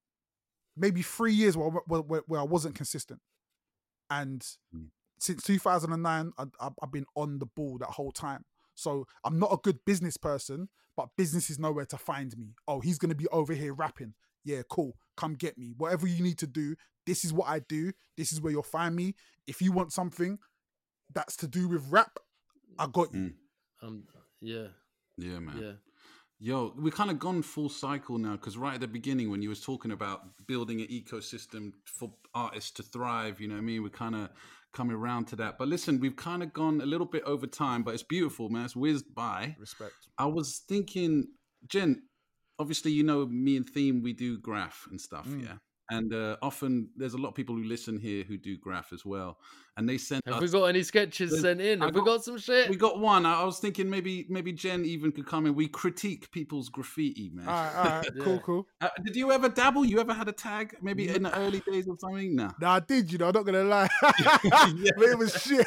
maybe three years where where, where, where I wasn't consistent, and Mm. since two thousand nine, I, I, I've been on the ball that whole time. So I'm not a good business person, but business is nowhere to find me. Oh, he's gonna be over here rapping. Yeah, cool. Come get me. Whatever you need to do, this is what I do. This is where you'll find me. If you want something that's to do with rap, I got you. Mm. Um, yeah, Yeah, man. yeah. Yo, we've kind of gone full cycle now because right at the beginning when you was talking about building an ecosystem for artists to thrive, you know what I mean? We're kind of coming around to that. But listen, we've kind of gone a little bit over time, but it's beautiful, man. It's whizzed by. Respect. I was thinking, Jen, obviously, you know, me and Theme, we do graph and stuff, Mm. yeah? And uh, often there's a lot of people who listen here who do graph as well. And they sent Have us... we got any sketches There's- sent in? I Have we got- got some shit? We got one. I I was thinking maybe maybe Jen even could come in. We critique people's graffiti, man. All right, all right, cool, Yeah. cool. Uh, did you ever dabble? You ever had a tag? Maybe in the early days or something? Nah. Nah, I did, you know, I'm not gonna lie. Yeah. But it was shit.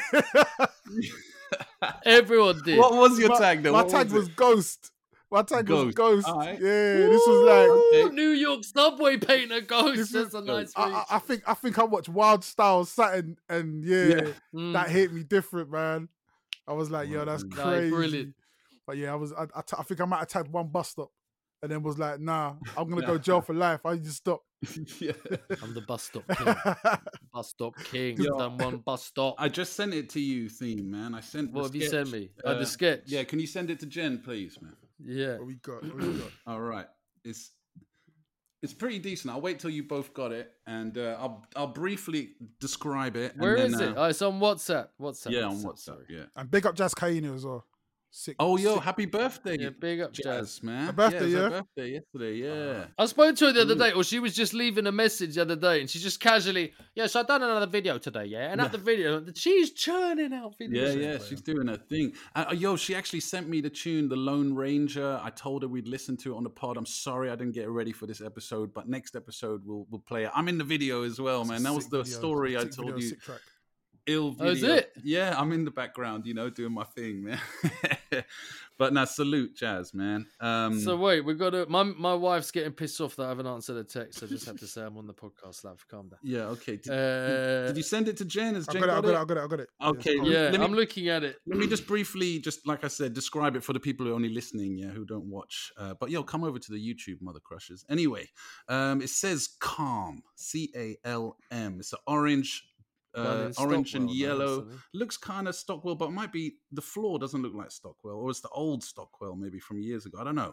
Everyone did. What was your my, tag though? My What tag was, it? Ghost. My tag was Ghost. Ghost. Alright. Yeah, this was like Ooh, New York subway painter ghost. This That's was- a nice I, reach. I, I think I think I watched Wild Style Saturn, and yeah, Yeah. Mm. that hit me different, man. I was like, yo, that's Mm. Nah, crazy. brilliant. But yeah, I was I, I, t- I think I might have tagged one bus stop, and then was like, nah, I'm gonna go jail for life. I just stop. yeah. I'm the bus stop king. Bus stop king. Yo, Someone bus stop. I just sent it to you, Theme, man. I sent. What the have you sketch. sent me? Oh, the sketch? Yeah, can you send it to Jen, please, man? Yeah. What we got? What we got? All right, it's it's pretty decent. I'll wait till you both got it, and uh, I'll I'll briefly describe it. Where and is then, it? uh, Oh, it's on WhatsApp. WhatsApp. yeah, on WhatsApp. WhatsApp. Sorry. Yeah. And big up Jazz Kaina as well. Sick. Oh, yo, sick. happy birthday! Yeah, big up Jazz. man. Her birthday, yeah, it was her yeah? birthday yesterday. Yeah. I spoke to her the other day, or she was just leaving a message the other day, and she just casually, yeah, so I've done another video today, yeah, and at the video, she's churning out videos. Yeah, yeah, she's doing her thing. Uh, yo, she actually sent me the tune, The Lone Ranger. I told her we'd listen to it on the pod. I'm sorry I didn't get it ready for this episode, but next episode we'll we'll play it. I'm in the video as well, man. That was Sick the video. story I Sick told video, you. sick track. Ill video. Oh, is it? Yeah, I'm in the background, you know, doing my thing, man. But now, salute, Jazz, man. Um, So wait, we got to. My my wife's getting pissed off that I haven't answered a text. I just have to say I'm on the podcast. Love, calm down. yeah, okay. Did, Uh, did you send it to Jen? Has I Jen got it. I got got it. it? I got it. I got it. Okay, cool. yeah, let me- I'm looking at it. Let me just briefly, just like I said, describe it for the people who are only listening, yeah, who don't watch. Uh, but yo, come over to the YouTube, Mother Crushers. Anyway, um, it says Calm, C A L M. It's an orange, Done uh, in orange and Stockwell, no, yellow. something. Looks kind of Stockwell, but it might be the floor doesn't look like Stockwell, or it's the old Stockwell, maybe from years ago. I don't know.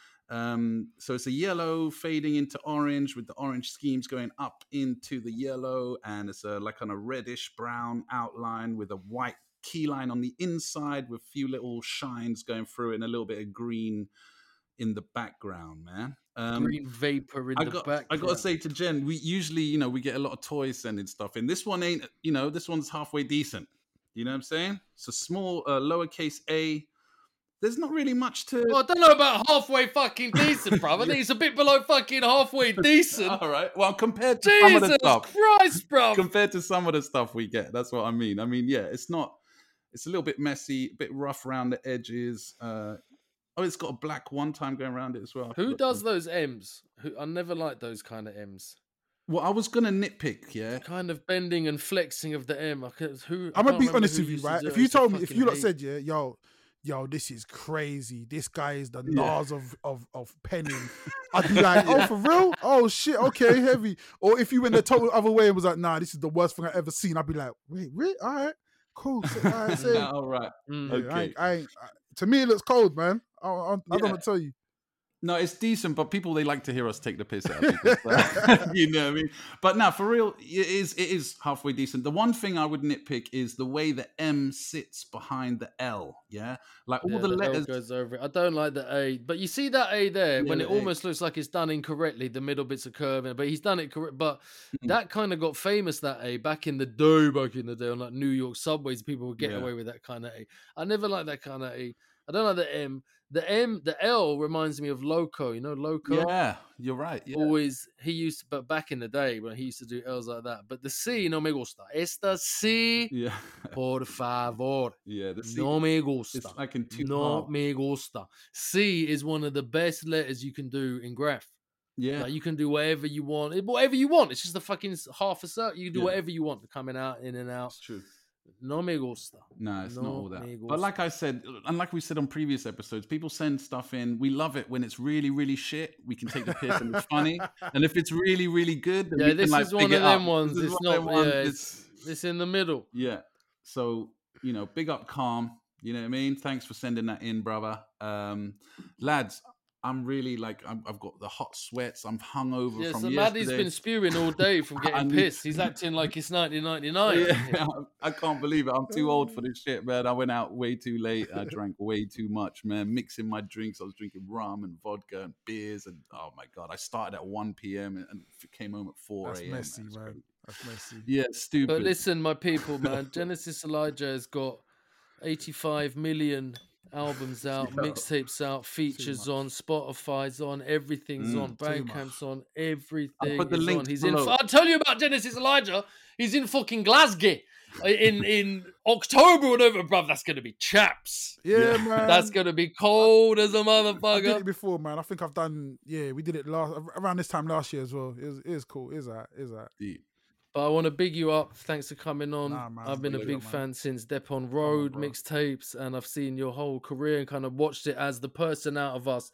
Um, so it's a yellow fading into orange with the orange schemes going up into the yellow, and it's a like on a reddish brown outline with a white key line on the inside with a few little shines going through it and a little bit of green in the background, man. Um, Green vapor in I the got, back. I got to say to Jen, we usually, you know, we get a lot of toys sending stuff in. This one ain't, you know, this one's halfway decent. You know what I'm saying? It's a small, uh, lowercase a. There's not really much to. Well, I don't know about halfway fucking decent, bro. I think it's a bit below fucking halfway decent. All right. Well, compared to some of the Jesus stuff, Christ, bro. compared to some of the stuff we get, that's what I mean. I mean, yeah, it's not. It's a little bit messy, a bit rough around the edges. Uh, oh, it's got a black one time going around it as well. Who does those M's? Who I never like those kind of M's. Well, I was gonna nitpick, yeah. Kind of bending and flexing of the M. I could, who? I I'm gonna can't be remember honest who with you, used to right? do it. If I you used to told me, if fucking you lot hate- said, yeah, yo, yo, this is crazy. This guy is the Yeah. Nas of of of penning. I'd be like, oh, for real? Oh shit, okay, heavy. Or if you went the total other way and was like, nah, this is the worst thing I've ever seen, I'd be like, wait, really? All right, cool. So, all right, say, All right. Mm. yeah, Okay. I ain't, I ain't, I, to me, it looks cold, man. I, I, I don't Yeah. know what to tell you. No, it's decent, but people they like to hear us take the piss out of people. So, you know what I mean? But now, for real, it is it is halfway decent. The one thing I would nitpick is the way the M sits behind the L. Yeah, like all Yeah, the the L letters. goes over it. I don't like the A, but you see that A there Yeah, when the it A. almost looks like it's done incorrectly. The middle bits are curving, but he's done it correct. But Mm. that kind of got famous, that A, back in the day. Back in the day, on like New York subways, people would get Yeah. away with that kind of A. I never liked that kind of A. I don't like the M. The M, the L reminds me of Loco. You know Loco. Yeah, you're right. Yeah. Always he used, to, but back in the day when he used to do L's like that. But the C no me gusta. Esta C, Yeah, por favor. yeah. The C, No me gusta. it's like in two No halves. me gusta. C is one of the best letters you can do in graph. Yeah, Like you can do whatever you want. It- Whatever you want. It's just a fucking s- half a circle. You can do Yeah. whatever you want. Coming out, in and out. it's true. No me gusta. No, it's not No all that. me But gusta. like I said, and like we said on previous episodes, people send stuff in. We love it when it's really, really shit. We can take the piss and it's funny. And if it's really, really good, then Yeah, we this can, like, is one big of it them up. ones. This is It's one of not. them ones. Yeah, It's- it's, it's in the middle. Yeah. So, you know, big up Calm. You know what I mean? Thanks for sending that in, brother. Um, lads, I'm really like, I'm, I've got the hot sweats. I'm hungover Yeah, from so yesterday. Maddie's been spewing all day from I getting need- pissed. He's acting like it's nineteen ninety-nine. Yeah, I can't believe it. I'm too old for this shit, man. I went out way too late. I drank way too much, man. Mixing my drinks. I was drinking rum and vodka and beers. And oh my God, I started at one p.m. and- and came home at four That's a.m. messy, It's man. crazy. That's messy. Yeah, stupid. But listen, my people, man, Genesis Elijah has got eighty-five million albums out, Yo. mixtapes out, features on, Spotify's on, everything's Mm, on, Bandcamp's on, everything put the is on. links He's in. below. I'll tell you about Genesis Elijah. He's in fucking Glasgow in in October or whatever, bruv. That's gonna be chaps. Yeah, man. That's gonna be cold as a I did motherfucker. it before, man. I think I've done. Yeah, we did it last around this time last year as well. It was, it was cool. It was that. It was that. Deep. But I want to big you up. Thanks for coming on. Nah, man, I've been a big big up, man. fan since Depon Road bro. mixtapes, and I've seen your whole career and kind of watched it as the person out of us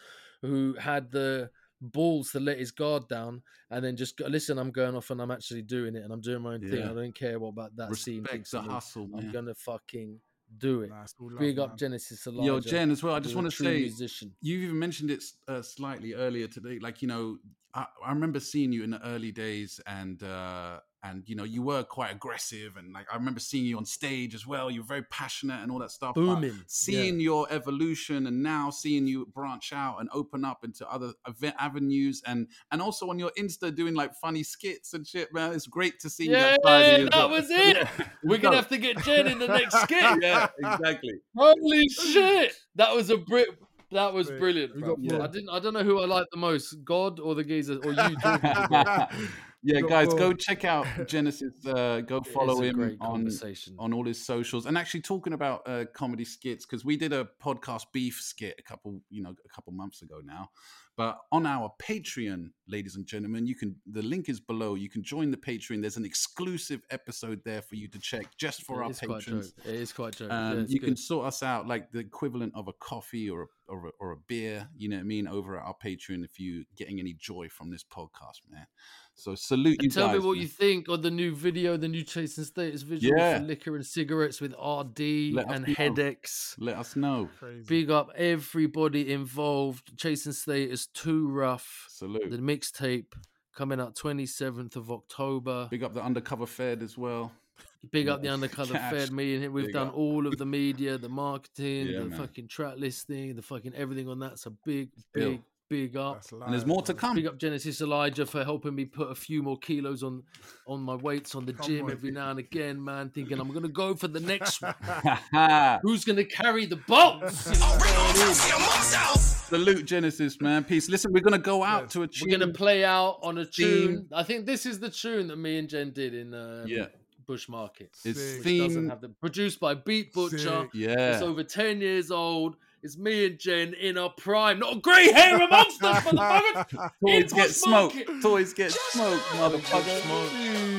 who had the balls to let his guard down and then just go, listen, I'm going off and I'm actually doing it and I'm doing my own thing. Yeah. I don't care what about that scene Respect thinks the of me. hustle, I'm man. gonna fucking do it. Nah, it's all love, Big up man. Genesis Elijah. Yo, Jen, as well. I just You're a want to true say, musician. you even mentioned it uh, slightly earlier today. Like, you know, I, I remember seeing you in the early days, and uh, and you know, you were quite aggressive, and like I remember seeing you on stage as well. You were very passionate and all that stuff. But Booming. seeing your evolution, and now seeing you branch out and open up into other event avenues, and and also on your Insta doing like funny skits and shit, man. It's great to see Yeah, that side of you as that well. was it. Yeah. We're gonna have to get Jen in the next skit. Yeah, exactly. Holy shit! That was a brit. That was Wait, brilliant. we fam. got Yeah. more. I didn't. I don't know who I like the most, God or the geezer, or you talking to God. Yeah, Got guys, more. go check out Genesis. Uh, go It follow is a him great on conversation. on all his socials. And actually, talking about uh, comedy skits, because we did a podcast beef skit a couple, you know, a couple months ago now. But on our Patreon, ladies and gentlemen, you can. The link is below. You can join the Patreon. There's an exclusive episode there for you to check just for It our is quite patrons. dope. It is quite dope. Um, Yeah, it's you can good. sort us out like the equivalent of a coffee or a, or a, or a beer, you know what I mean, over at our Patreon if you're getting any joy from this podcast, man. So salute you And tell guys. me what man. you think of the new video, the new Chasing Status visual Yeah. for liquor and cigarettes with R D Let us and know. Headaches. Let us know. Crazy. Big up everybody involved. Chasing Status Too Rough. Salute. The mixtape coming out twenty-seventh of October. Big up the undercover Fed as well. Big up the Undercover Cash. Fed. Me and him, we've Big done up. all of the media, the marketing, Yeah, the man. fucking track listing, the fucking everything on that. So big, Ill. big, big up. That's And there's live, more to man. come. Big up Genesis Elijah for helping me put a few more kilos on on my weights on the Come gym on. every now and again, man. Thinking I'm gonna go for the next one. Salute Who's gonna carry the bolts? You know what I mean? Genesis, man. Peace. Listen, we're gonna go out to a tune. We're gonna play out on a tune. Theme. I think this is the tune that me and Jen did in um, Yeah. Bush Market. It's Sick. Which doesn't theme. have the produced by Beat Butcher. Sick. Yeah. It's over ten years old. It's me and Jen in our prime. Not a grey hair amongst us, motherfuckers. In Toys get Bush smoked. Market. Toys get smoked, motherfucker.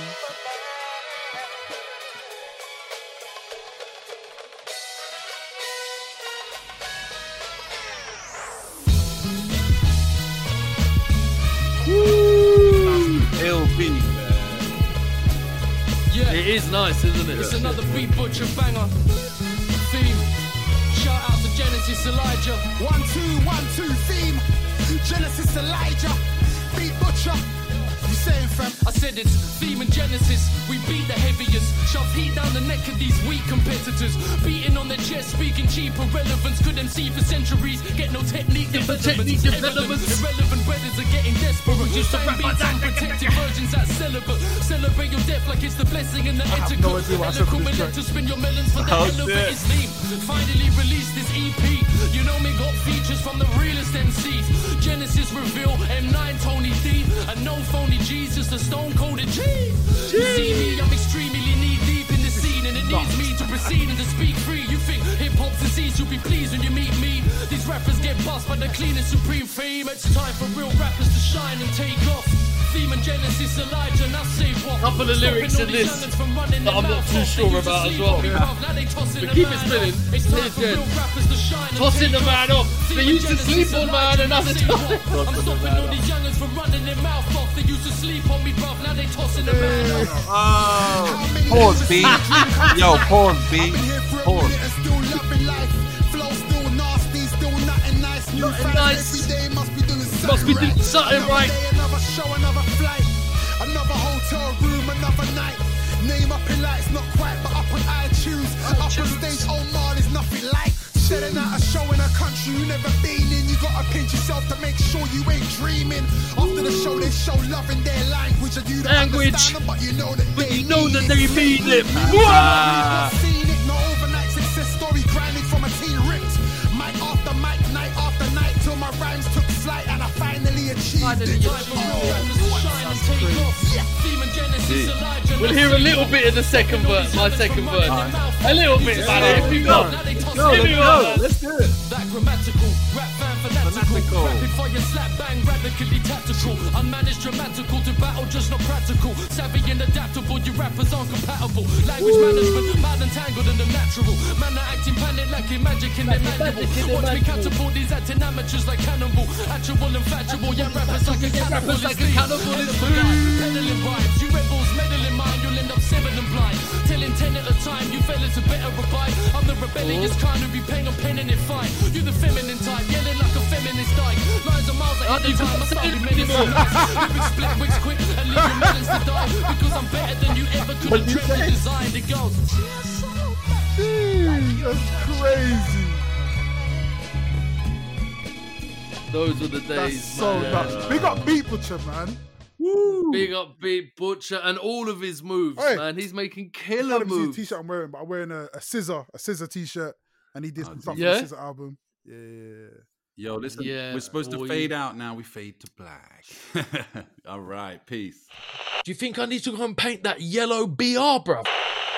L B, man. Yeah, It is nice, isn't it? it's another Beat Butcher banger theme. Shout out to Genesis Elijah. One, two, one, two, theme. Genesis Elijah. Beat Butcher. You saying, fam? I said it's theme and Genesis. We beat the heaviest. Shove heat down the neck of these weak competitors. Beating on their chest, speaking cheap irrelevance. Couldn't see for centuries. Get no technique development. technique development. Irrelevant weathers are getting desperate. Just bang beats unprotected versions that celibate. Celebrate your death like it's the blessing and the etiquette. no idea what I said for this Eloquent track. to spin your melons for the Oh, hell of shit. it. It's theme. Finally released this E P. You know me got features from the realest M Cs. Genesis reveal M nine Tony D. And no phony Jesus, the stone colded G. You see me, I'm extremely knee deep in the scene, and it needs me to proceed and to speak free. You think hip hop's disease, you'll be pleased when you meet me. These rappers get bust by the clean and supreme fame. It's time for real rappers to shine and take off. Theme and Genesis Elijah, now say what? Couple of lyrics in this that I'm not too sure about as well. But keep it spinning. Here's Jen. Tossing the man off. They used to sleep on man another time. I'm stopping all these youngins from running their mouth off. They used to sleep on me, bruv. Now they tossing the man off. Oh. How many Pause, years B. have I been Yo, pause, B. I've been here for a Pause. minute and still loving life. Flow still nasty, still nothing nice. New Nothing fans nice. every day must be doing something Must be right. doing something another right. Day, another show, another flight, another hotel room, another night. Name up in lights, not quite, but up on iTunes. Up on stage, Omar is nothing like. Selling out a show in a country you never been in. You gotta pinch yourself to make sure you ain't dreaming. After the show, they show love in their language, and you don't Language. understand them, but you know that But they you know that they mean it. I've seen it, no overnight success story, grinding from a teen ripped. Mic after mic, night after night, till my rhymes took flight and I finally achieved Finally it. achieved Oh, We'll hear a little bit of the second verse, my second verse. A little bit, man. If you go. Go, Give me one. Let's do it. That grammatical rap fan fanatical. Rapid fire, slap bang, radically tactical. Unmanaged, dramatical to battle, just not practical. Savvy and adaptable, you rappers aren't compatible. Language management, mad and tangled in the natural. Man are acting panic, lacking magic in their manual. Watch me catapult these acting amateurs like cannibal. Actual and factual, yeah, rappers like a cannibal. It's like a cannibal, it's peddling vibes. You rebels, meddling mind, you'll end up severed and blind. Telling ten at a time, you fellas are better abide. I'm the rebellious kind who be paying on pen and it fine. You the feminine type, yelling like a feminist dyke. Lines are miles ahead of time, I start with medicine. Living split wigs quick and leave your melons to die. Because I'm better than you ever could have dreamt and designed. It goes. Jeez, that's crazy. Those were the That's days, so man. nuts. Big up Beat Butcher, man. Big up Beat Butcher and all of his moves, Hey. man. He's making I killer can't even see moves. the t-shirt I'm wearing, but I'm wearing a, a scissor, a scissor t-shirt, and he did Oh, something yeah? from the scissor album. Yeah, yeah, yeah. Yo, listen, Yeah, we're supposed to or fade you- out now. We fade to black. All right, peace. Do you think I need to go and paint that yellow B R, bruv?